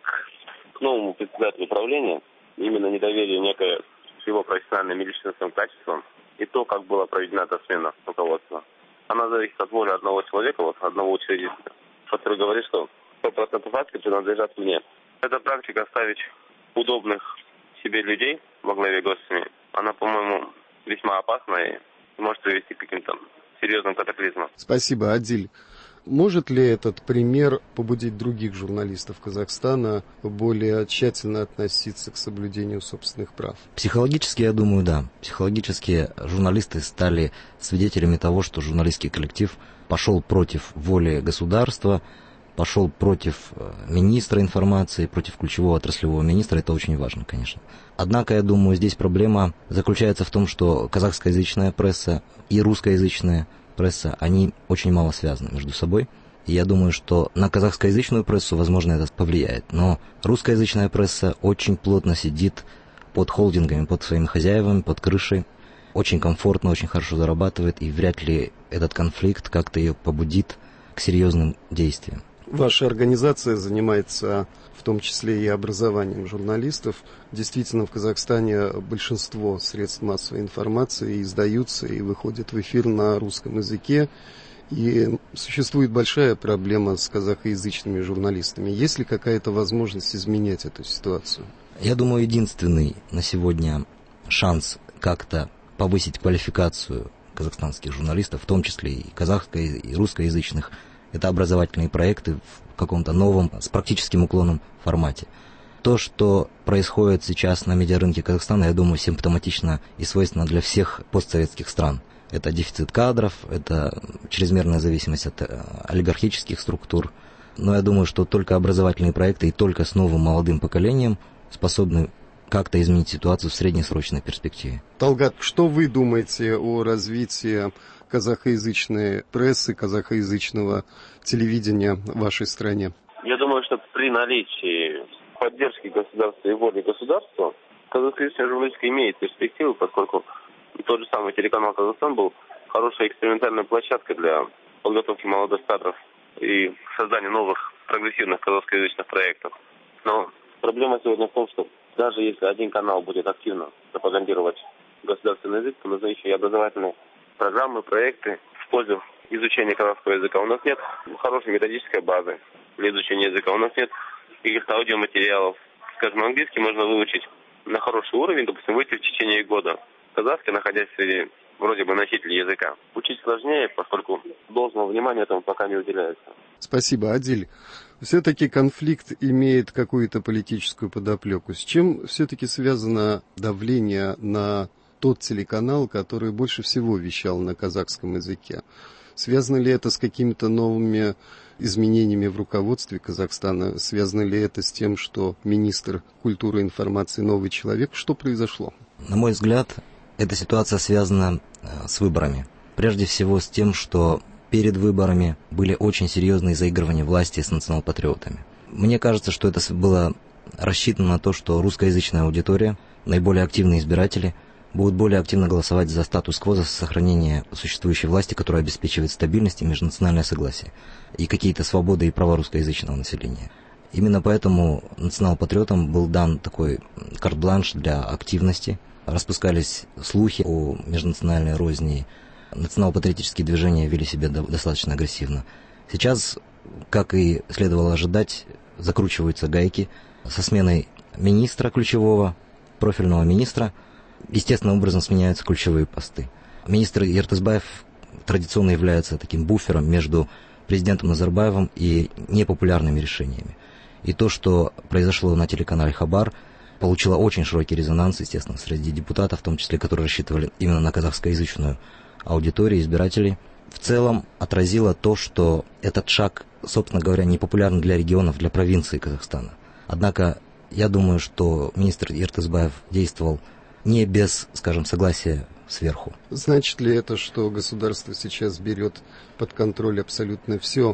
к новому председателю правления, именно недоверие некое к его профессиональным и личностным качествам, и то, как была проведена эта смена руководства. Она зависит от воли одного человека, одного учредителя, который говорит, что 100% акций принадлежат мне. Эта практика ставить удобных себе людей во главе госсемьи, она, по-моему, весьма опасна и может привести к каким-то серьезным катаклизмам. Спасибо, Адиль. Может ли этот пример побудить других журналистов Казахстана более тщательно относиться к соблюдению собственных прав? Психологически, я думаю, да. Психологически журналисты стали свидетелями того, что журналистский коллектив пошел против воли государства, пошел против министра информации, против ключевого отраслевого министра. Это очень важно, конечно. Однако, я думаю, здесь проблема заключается в том, что казахскоязычная пресса и русскоязычная пресса, они очень мало связаны между собой. И я думаю, что на казахскоязычную прессу, возможно, это повлияет. Но русскоязычная пресса очень плотно сидит под холдингами, под своими хозяевами, под крышей. Очень комфортно, очень хорошо зарабатывает. И вряд ли этот конфликт как-то ее побудит к серьезным действиям. Ваша организация занимается в том числе и образованием журналистов. Действительно, в Казахстане большинство средств массовой информации издаются и выходят в эфир на русском языке. И существует большая проблема с казахоязычными журналистами. Есть ли какая-то возможность изменять эту ситуацию? Я думаю, единственный на сегодня шанс как-то повысить квалификацию казахстанских журналистов, в том числе и казахско- и русскоязычных, это образовательные проекты в каком-то новом, с практическим уклоном формате. То, что происходит сейчас на медиарынке Казахстана, я думаю, симптоматично и свойственно для всех постсоветских стран. Это дефицит кадров, это чрезмерная зависимость от олигархических структур. Но я думаю, что только образовательные проекты и только с новым молодым поколением способны как-то изменить ситуацию в среднесрочной перспективе. Талгат, что вы думаете о развитии казахоязычной прессы, казахоязычного телевидения в вашей стране? Я думаю, что при наличии поддержки государства и воли государства казахоязычная журналистика имеет перспективу, поскольку тот же самый телеканал «Казахстан» был хорошей экспериментальной площадкой для подготовки молодых кадров и создания новых прогрессивных казахскоязычных проектов. Но проблема сегодня в том, что даже если один канал будет активно пропагандировать государственный язык, то нужны еще и образовательные программы, проекты в пользу изучения казахского языка. У нас нет хорошей методической базы для изучения языка, у нас нет каких-то аудиоматериалов. Скажем, английский можно выучить на хороший уровень, допустим, выйти в течение года. Казахский, находясь среди вроде бы носителей языка, учить сложнее, поскольку должного внимания этому пока не уделяется. Спасибо, Адиль. Все-таки конфликт имеет какую-то политическую подоплеку. С чем все-таки связано давление на тот телеканал, который больше всего вещал на казахском языке? Связано ли это с какими-то новыми изменениями в руководстве Казахстана? Связано ли это с тем, что министр культуры и информации новый человек? Что произошло? На мой взгляд, эта ситуация связана с выборами. Прежде всего с тем, что перед выборами были очень серьезные заигрывания власти с национал-патриотами. Мне кажется, что это было рассчитано на то, что русскоязычная аудитория, наиболее активные избиратели, будут более активно голосовать за статус-кво, за сохранение существующей власти, которая обеспечивает стабильность и межнациональное согласие, и какие-то свободы и права русскоязычного населения. Именно поэтому национал-патриотам был дан такой карт-бланш для активности. Распускались слухи о межнациональной розни. Национал-патриотические движения вели себя достаточно агрессивно. Сейчас, как и следовало ожидать, закручиваются гайки со сменой министра ключевого, профильного министра. Естественным образом сменяются ключевые посты. Министр Ертысбаев традиционно является таким буфером между президентом Назарбаевым и непопулярными решениями. И то, что произошло на телеканале «Хабар», получило очень широкий резонанс, естественно, среди депутатов, в том числе, которые рассчитывали именно на казахскоязычную аудиторию, избирателей. В целом отразило то, что этот шаг, собственно говоря, не популярен для регионов, для провинции Казахстана. Однако, я думаю, что министр Ертысбаев действовал не без, скажем, согласия сверху. Значит ли это, что государство сейчас берет под контроль абсолютно все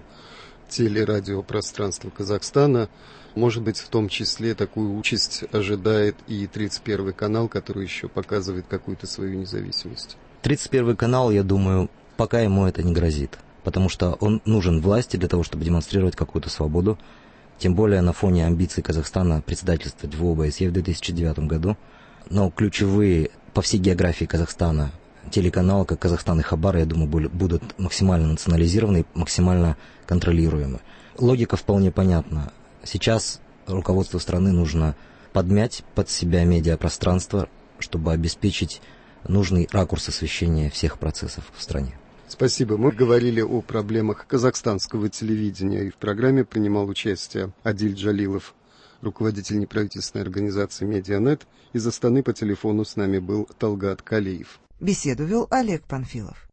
телерадиопространство Казахстана? Может быть, в том числе такую участь ожидает и 31-й канал, который еще показывает какую-то свою независимость? 31-й канал, я думаю, пока ему это не грозит, потому что он нужен власти для того, чтобы демонстрировать какую-то свободу, тем более на фоне амбиций Казахстана председательствовать в ОБСЕ в 2009 году. Но ключевые по всей географии Казахстана телеканалы, как «Казахстан» и «Хабар», я думаю, будут максимально национализированы и максимально контролируемы. Логика вполне понятна. Сейчас руководству страны нужно подмять под себя медиапространство, чтобы обеспечить нужный ракурс освещения всех процессов в стране. Спасибо. Мы говорили о проблемах казахстанского телевидения, и в программе принимал участие Адиль Джалилов, руководитель неправительственной организации «Медианет». Из Астаны по телефону с нами был Талгат Калиев. Беседу вел Олег Панфилов.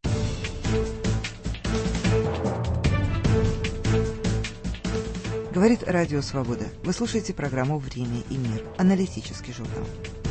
Говорит Радио Свобода. Вы слушаете программу «Время и мир». Аналитический журнал.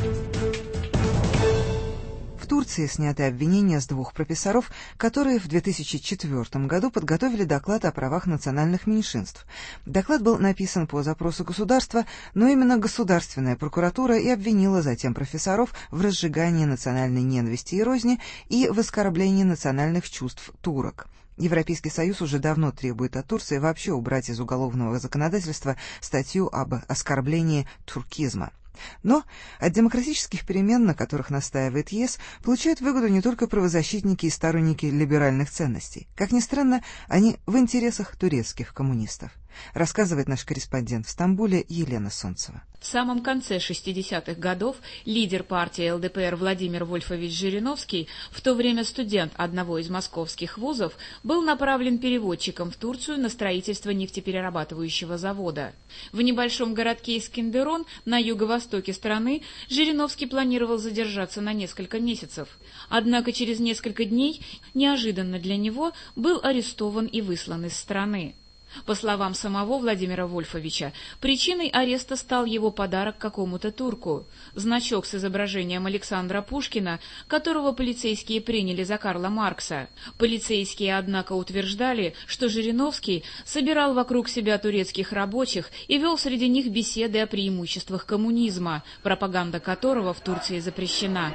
В Турции сняты обвинения с 2 профессоров, которые в 2004 году подготовили доклад о правах национальных меньшинств. Доклад был написан по запросу государства, но именно государственная прокуратура и обвинила затем профессоров в разжигании национальной ненависти и розни и в оскорблении национальных чувств турок. Европейский Союз уже давно требует от Турции вообще убрать из уголовного законодательства статью об оскорблении туркизма. Но от демократических перемен, на которых настаивает ЕС, получают выгоду не только правозащитники и сторонники либеральных ценностей. Как ни странно, они в интересах турецких коммунистов, рассказывает наш корреспондент в Стамбуле Елена Солнцева. В самом конце 60-х годов лидер партии ЛДПР Владимир Вольфович Жириновский, в то время студент одного из московских вузов, был направлен переводчиком в Турцию на строительство нефтеперерабатывающего завода. В небольшом городке Искендерон на юго-востоке страны Жириновский планировал задержаться на несколько месяцев. Однако через несколько дней, неожиданно для него, был арестован и выслан из страны. По словам самого Владимира Вольфовича, причиной ареста стал его подарок какому-то турку. Значок с изображением Александра Пушкина, которого полицейские приняли за Карла Маркса. Полицейские, однако, утверждали, что Жириновский собирал вокруг себя турецких рабочих и вел среди них беседы о преимуществах коммунизма, пропаганда которого в Турции запрещена.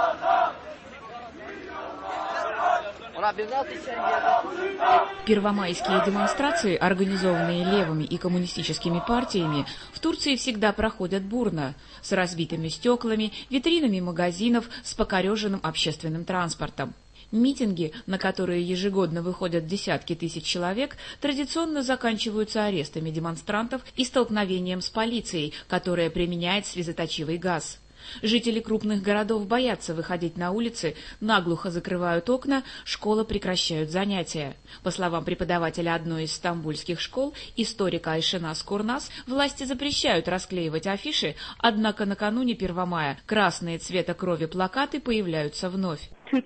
Первомайские демонстрации, организованные левыми и коммунистическими партиями, в Турции всегда проходят бурно, с разбитыми стеклами, витринами магазинов, с покореженным общественным транспортом. Митинги, на которые ежегодно выходят десятки тысяч человек, традиционно заканчиваются арестами демонстрантов и столкновением с полицией, которая применяет слезоточивый газ. Жители крупных городов боятся выходить на улицы, наглухо закрывают окна, школы прекращают занятия. По словам преподавателя одной из стамбульских школ, историка Айшеназ Курнас, власти запрещают расклеивать афиши, однако накануне 1 мая красные цвета крови плакаты появляются вновь. В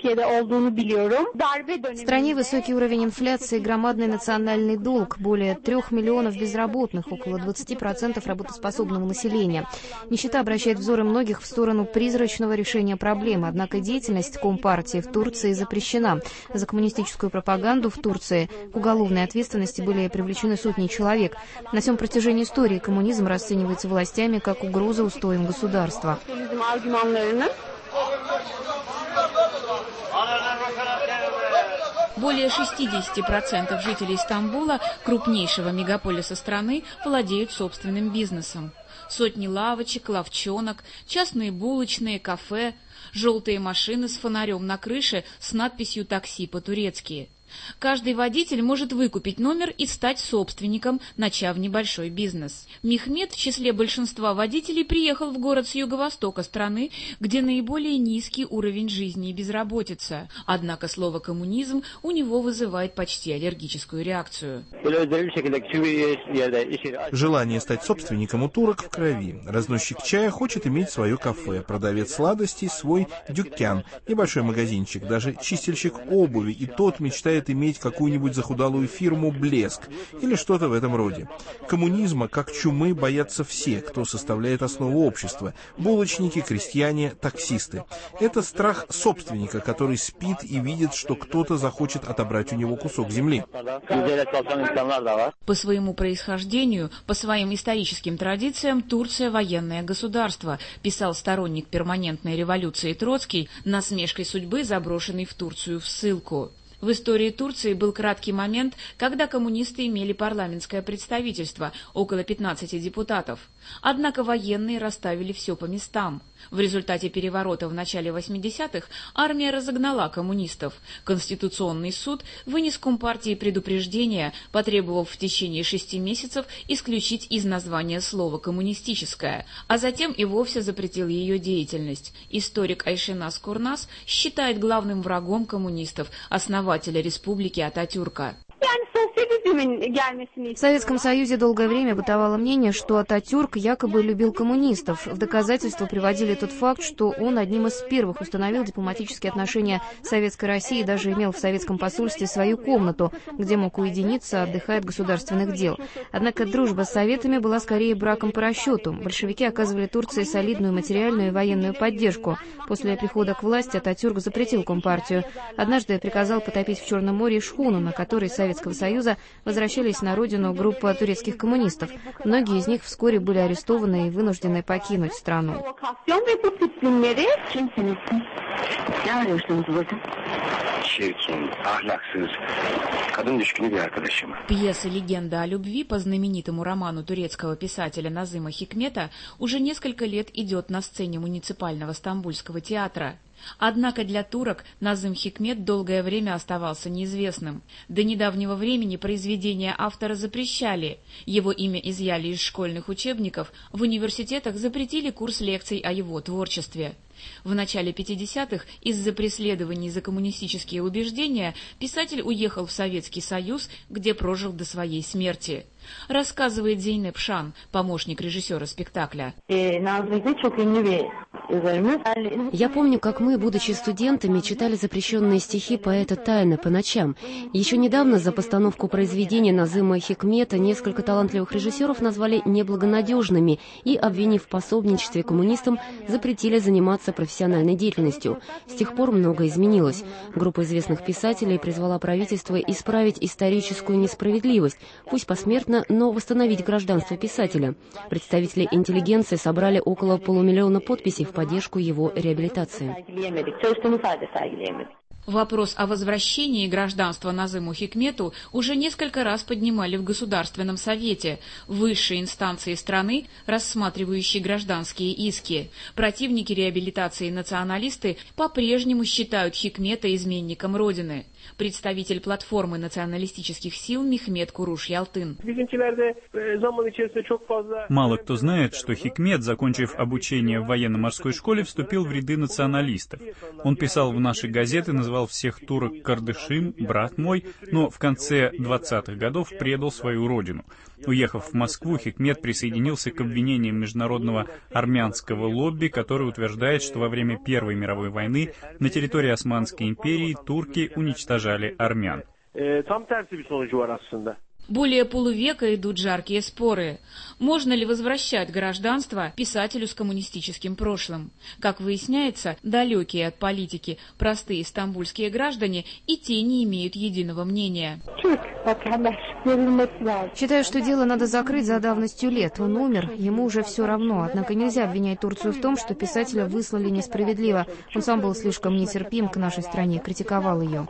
стране высокий уровень инфляции, громадный национальный долг, более 3 миллионов безработных, около 20% работоспособного населения. Нищета обращает взоры многих в сторону призрачного решения проблемы, однако деятельность Компартии в Турции запрещена. За коммунистическую пропаганду в Турции к уголовной ответственности были привлечены сотни человек. На всем протяжении истории коммунизм расценивается властями как угроза устоям государства. Более 60% жителей Стамбула, крупнейшего мегаполиса страны, владеют собственным бизнесом. Сотни лавочек, лавчонок, частные булочные, кафе, желтые машины с фонарем на крыше с надписью «Такси» по-турецки. Каждый водитель может выкупить номер и стать собственником, начав небольшой бизнес. Мехмед в числе большинства водителей приехал в город с юго-востока страны, где наиболее низкий уровень жизни и безработица. Однако слово «коммунизм» у него вызывает почти аллергическую реакцию. Желание стать собственником у турок в крови. Разносчик чая хочет иметь свое кафе, продавец сладостей свой дюккян, небольшой магазинчик, даже чистильщик обуви, и тот мечтает иметь какую-нибудь захудалую фирму «Блеск» или что-то в этом роде. Коммунизма, как чумы, боятся все, кто составляет основу общества – булочники, крестьяне, таксисты. Это страх собственника, который спит и видит, что кто-то захочет отобрать у него кусок земли. По своему происхождению, по своим историческим традициям, Турция – военное государство, писал сторонник перманентной революции Троцкий, насмешкой судьбы, заброшенный в Турцию в ссылку. В истории Турции был краткий момент, когда коммунисты имели парламентское представительство, около 15 депутатов. Однако военные расставили все по местам. В результате переворота в начале 80-х армия разогнала коммунистов. Конституционный суд вынес Компартии предупреждение, потребовав в течение 6 месяцев исключить из названия слово «коммунистическое», а затем и вовсе запретил ее деятельность. Историк Айшеназ Курнас считает главным врагом коммунистов основателя республики Ататюрка. В Советском Союзе долгое время бытовало мнение, что Ататюрк якобы любил коммунистов. В доказательство приводили тот факт, что он одним из первых установил дипломатические отношения с Советской Россией и даже имел в советском посольстве свою комнату, где мог уединиться, отдыхая от государственных дел. Однако дружба с Советами была скорее браком по расчету. Большевики оказывали Турции солидную материальную и военную поддержку. После прихода к власти Ататюрк запретил Компартию. Однажды приказал потопить в Черном море шхуну, на которой из Советского Союза возвращались на родину группа турецких коммунистов. Многие из них вскоре были арестованы и вынуждены покинуть страну. Пьеса «Легенда о любви» по знаменитому роману турецкого писателя Назыма Хикмета уже несколько лет идет на сцене муниципального стамбульского театра. Однако для турок Назым Хикмет долгое время оставался неизвестным. До недавнего времени произведения автора запрещали, его имя изъяли из школьных учебников, в университетах запретили курс лекций о его творчестве. В начале 50-х из-за преследований за коммунистические убеждения писатель уехал в Советский Союз, где прожил до своей смерти. Рассказывает Зейнеп Шан, помощник режиссера спектакля. Я помню, как мы, будучи студентами, читали запрещенные стихи поэта тайно по ночам. Еще недавно за постановку произведения Назыма Хикмета несколько талантливых режиссеров назвали неблагонадежными и, обвинив в пособничестве коммунистам, запретили заниматься профессиональной деятельностью. С тех пор многое изменилось. Группа известных писателей призвала правительство исправить историческую несправедливость, пусть посмертно, но восстановить гражданство писателя. Представители интеллигенции собрали около 500 000 подписей в поддержку его реабилитации. Вопрос о возвращении гражданства Назыму Хикмету уже несколько раз поднимали в Государственном совете, высшей инстанции страны, рассматривающей гражданские иски. Противники реабилитации националисты по-прежнему считают Хикмета изменником Родины. Представитель платформы националистических сил Мехмет Куруш-Ялтын. Мало кто знает, что Хикмет, закончив обучение в военно-морской школе, вступил в ряды националистов. Он писал в наши газеты, называл всех турок «Кардышим», «брат мой», но в конце 20-х годов предал свою родину. Уехав в Москву, Хикмет присоединился к обвинениям международного армянского лобби, который утверждает, что во время Первой мировой войны на территории Османской империи турки уничтожали армян. Более полувека идут жаркие споры. Можно ли возвращать гражданство писателю с коммунистическим прошлым? Как выясняется, далекие от политики простые стамбульские граждане и те не имеют единого мнения. Считаю, что дело надо закрыть за давностью лет. Он умер, ему уже все равно. Однако нельзя обвинять Турцию в том, что писателя выслали несправедливо. Он сам был слишком нетерпим к нашей стране, критиковал ее.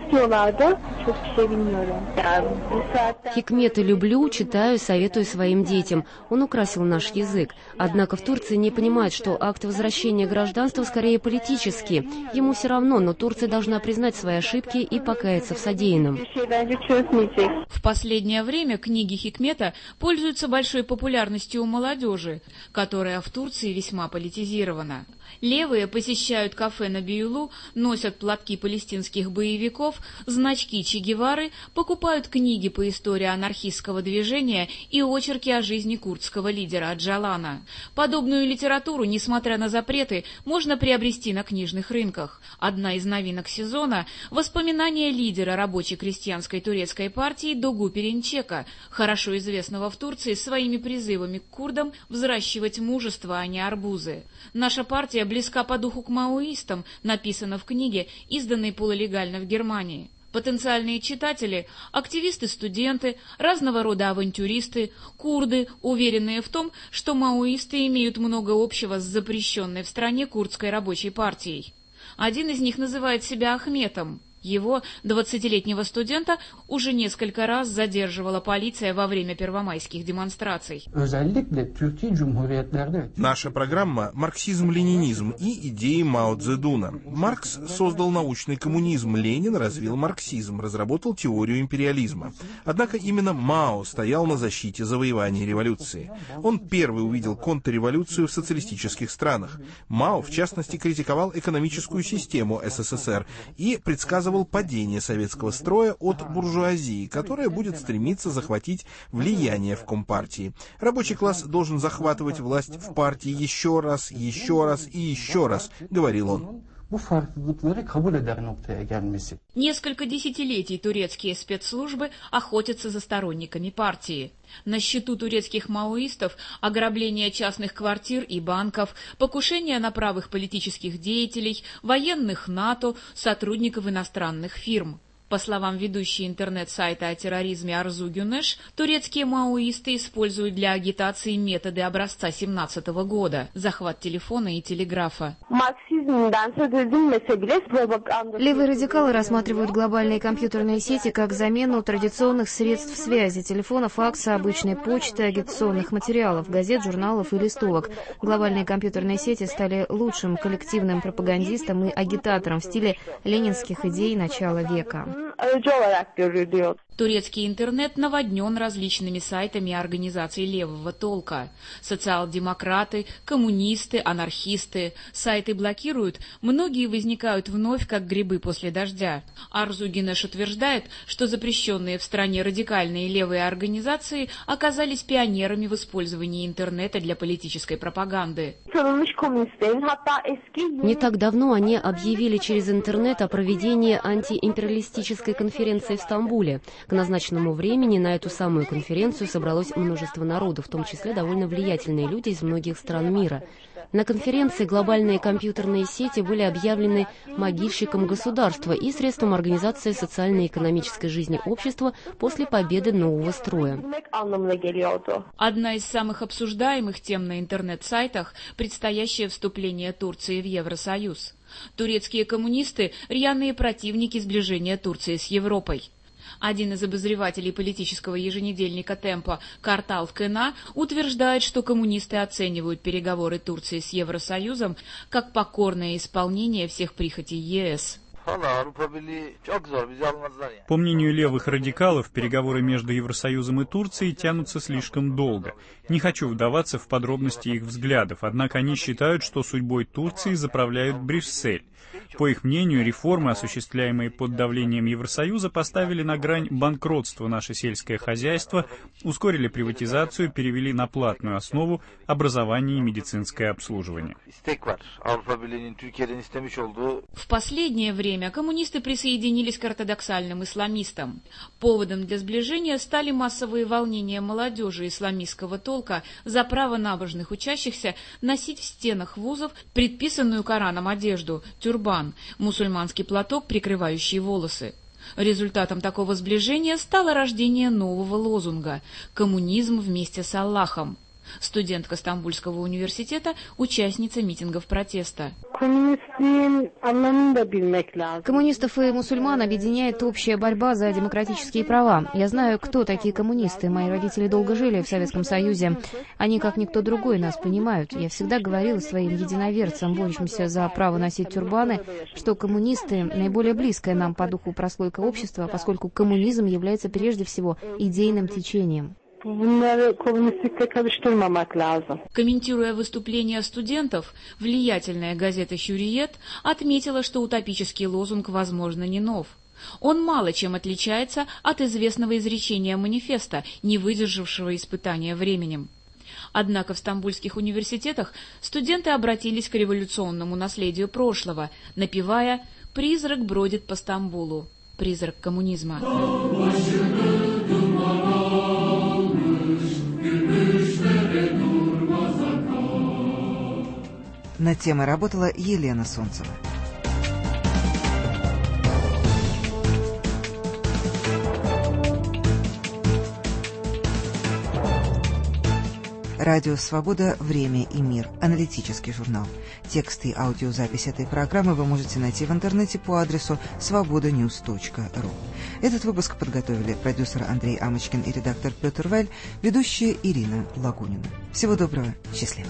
Хикмета люблю, читаю, советую своим детям. Он украсил наш язык. Однако в Турции не понимают, что акт возвращения гражданства скорее политический. Ему все равно, но Турция должна признать свои ошибки и покаяться в содеянном. В последнее время книги Хикмета пользуются большой популярностью у молодежи, которая в Турции весьма политизирована. Левые посещают кафе на Биюлу, носят платки палестинских боевиков, значки Че Гевары, покупают книги по истории анархистского движения и очерки о жизни курдского лидера Аджалана. Подобную литературу, несмотря на запреты, можно приобрести на книжных рынках. Одна из новинок сезона – воспоминания лидера рабоче-крестьянской турецкой партии Догу Перенчека, хорошо известного в Турции своими призывами к курдам взращивать мужество, а не арбузы. Наша партия близка по духу к маоистам, написано в книге, изданной полулегально в Германии. Потенциальные читатели – активисты-студенты, разного рода авантюристы, курды, уверенные в том, что маоисты имеют много общего с запрещенной в стране курдской рабочей партией. Один из них называет себя Ахметом. Его, 20-летнего студента, уже несколько раз задерживала полиция во время первомайских демонстраций. Наша программа «Марксизм-ленинизм» и идеи Мао Цзэдуна. Маркс создал научный коммунизм, Ленин развил марксизм, разработал теорию империализма. Однако именно Мао стоял на защите завоевания революции. Он первый увидел контрреволюцию в социалистических странах. Мао, в частности, критиковал экономическую систему СССР и предсказывал падение советского строя от буржуазии, которая будет стремиться захватить влияние в Компартии. Рабочий класс должен захватывать власть в партии еще раз и еще раз, говорил он. Несколько десятилетий турецкие спецслужбы охотятся за сторонниками партии. На счету турецких маоистов ограбление частных квартир и банков, покушения на правых политических деятелей, военных НАТО, сотрудников иностранных фирм. По словам ведущей интернет-сайта о терроризме Арзу Гюнеш, турецкие маоисты используют для агитации методы образца 1917 года – захват телефона и телеграфа. Левые радикалы рассматривают глобальные компьютерные сети как замену традиционных средств связи – телефона, факса, обычной почты, агитационных материалов, газет, журналов и листовок. Глобальные компьютерные сети стали лучшим коллективным пропагандистом и агитатором в стиле ленинских идей начала века. Турецкий интернет наводнен различными сайтами организаций левого толка. Социал-демократы, коммунисты, анархисты. Сайты блокируют, многие возникают вновь, как грибы после дождя. Арзу Гюнеш утверждает, что запрещенные в стране радикальные левые организации оказались пионерами в использовании интернета для политической пропаганды. Не так давно они объявили через интернет о проведении антиимпериалистической конференции в Стамбуле. К назначенному времени на эту самую конференцию собралось множество народу, в том числе довольно влиятельные люди из многих стран мира. На конференции глобальные компьютерные сети были объявлены могильщиком государства и средством организации социально-экономической жизни общества после победы нового строя. Одна из самых обсуждаемых тем на интернет-сайтах – предстоящее вступление Турции в Евросоюз. Турецкие коммунисты – рьяные противники сближения Турции с Европой. Один из обозревателей политического еженедельника «Темпо» Картал Кена утверждает, что коммунисты оценивают переговоры Турции с Евросоюзом как покорное исполнение всех прихотей ЕС. По мнению левых радикалов, переговоры между Евросоюзом и Турцией тянутся слишком долго. Не хочу вдаваться в подробности их взглядов, однако они считают, что судьбой Турции заправляют Брюссель. По их мнению, реформы, осуществляемые под давлением Евросоюза, поставили на грань банкротства наше сельское хозяйство, ускорили приватизацию, перевели на платную основу образование и медицинское обслуживание. В последнее время коммунисты присоединились к ортодоксальным исламистам. Поводом для сближения стали массовые волнения молодежи исламистского толка за право набожных учащихся носить в стенах вузов предписанную Кораном одежду – тюрбан, мусульманский платок, прикрывающий волосы. Результатом такого сближения стало рождение нового лозунга «Коммунизм вместе с Аллахом». Студентка Стамбульского университета, участница митингов протеста. Коммунистов и мусульман объединяет общая борьба за демократические права. Я знаю, кто такие коммунисты. Мои родители долго жили в Советском Союзе. Они, как никто другой, нас понимают. Я всегда говорила своим единоверцам, борющимся за право носить тюрбаны, что коммунисты – наиболее близкая нам по духу прослойка общества, поскольку коммунизм является прежде всего идейным течением. Комментируя выступление студентов, влиятельная газета «Хюриет» отметила, что утопический лозунг, возможно, не нов. Он мало чем отличается от известного изречения манифеста, не выдержавшего испытания временем. Однако в стамбульских университетах студенты обратились к революционному наследию прошлого, напевая «Призрак бродит по Стамбулу», призрак коммунизма. Над темой работала Елена Солнцева. Радио «Свобода. Время и мир». Аналитический журнал. Текст и аудиозапись этой программы вы можете найти в интернете по адресу svobodanews.ru. Этот выпуск подготовили продюсер Андрей Амочкин и редактор Петр Вайль, ведущая Ирина Лагунина. Всего доброго, счастливо.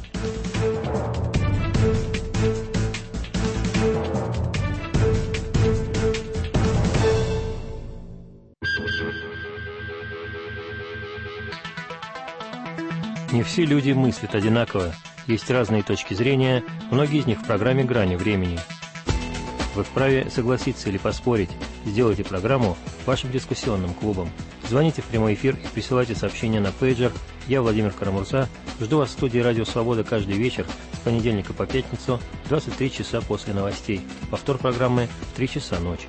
Не все люди мыслят одинаково, есть разные точки зрения, многие из них в программе «Грани времени». Вы вправе согласиться или поспорить, сделайте программу вашим дискуссионным клубом. Звоните в прямой эфир и присылайте сообщения на пейджер. Я, Владимир Карамурза, жду вас в студии «Радио Свобода» каждый вечер с понедельника по пятницу в 23 часа после новостей. Повтор программы в 3 часа ночи.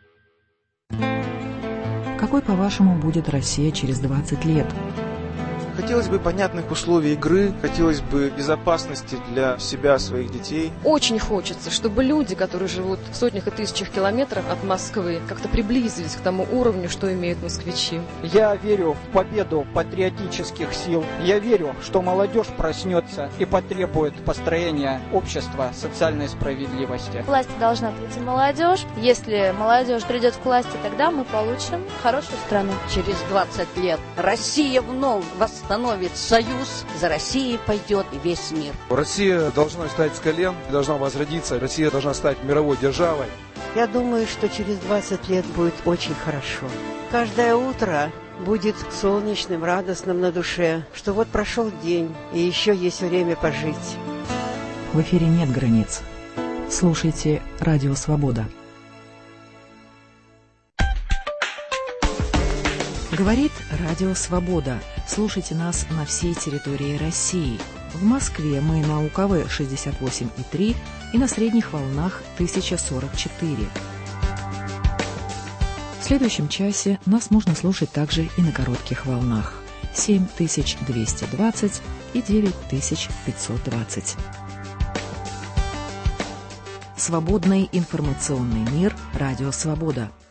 Какой, по-вашему, будет Россия через 20 лет? Хотелось бы понятных условий игры, хотелось бы безопасности для себя, своих детей. Очень хочется, чтобы люди, которые живут в сотнях и тысячах километров от Москвы, как-то приблизились к тому уровню, что имеют москвичи. Я верю в победу патриотических сил. Я верю, что молодежь проснется и потребует построения общества социальной справедливости. Власть должна прийти молодежь. Если молодежь придет к власти, тогда мы получим хорошую страну. Через 20 лет Россия вновь восстановит союз. За Россией пойдет весь мир. Россия должна встать с колен, должна возродиться. Россия должна стать мировой державой. Я думаю, что через 20 лет будет очень хорошо. Каждое утро будет солнечным, радостным на душе, что вот прошел день, и еще есть время пожить. В эфире нет границ. Слушайте «Радио Свобода». Говорит «Радио Свобода». Слушайте нас на всей территории России. В Москве мы на УКВ 68,3 и на средних волнах 1044. В следующем часе нас можно слушать также и на коротких волнах 7220 и 9520. Свободный информационный мир «Радио Свобода».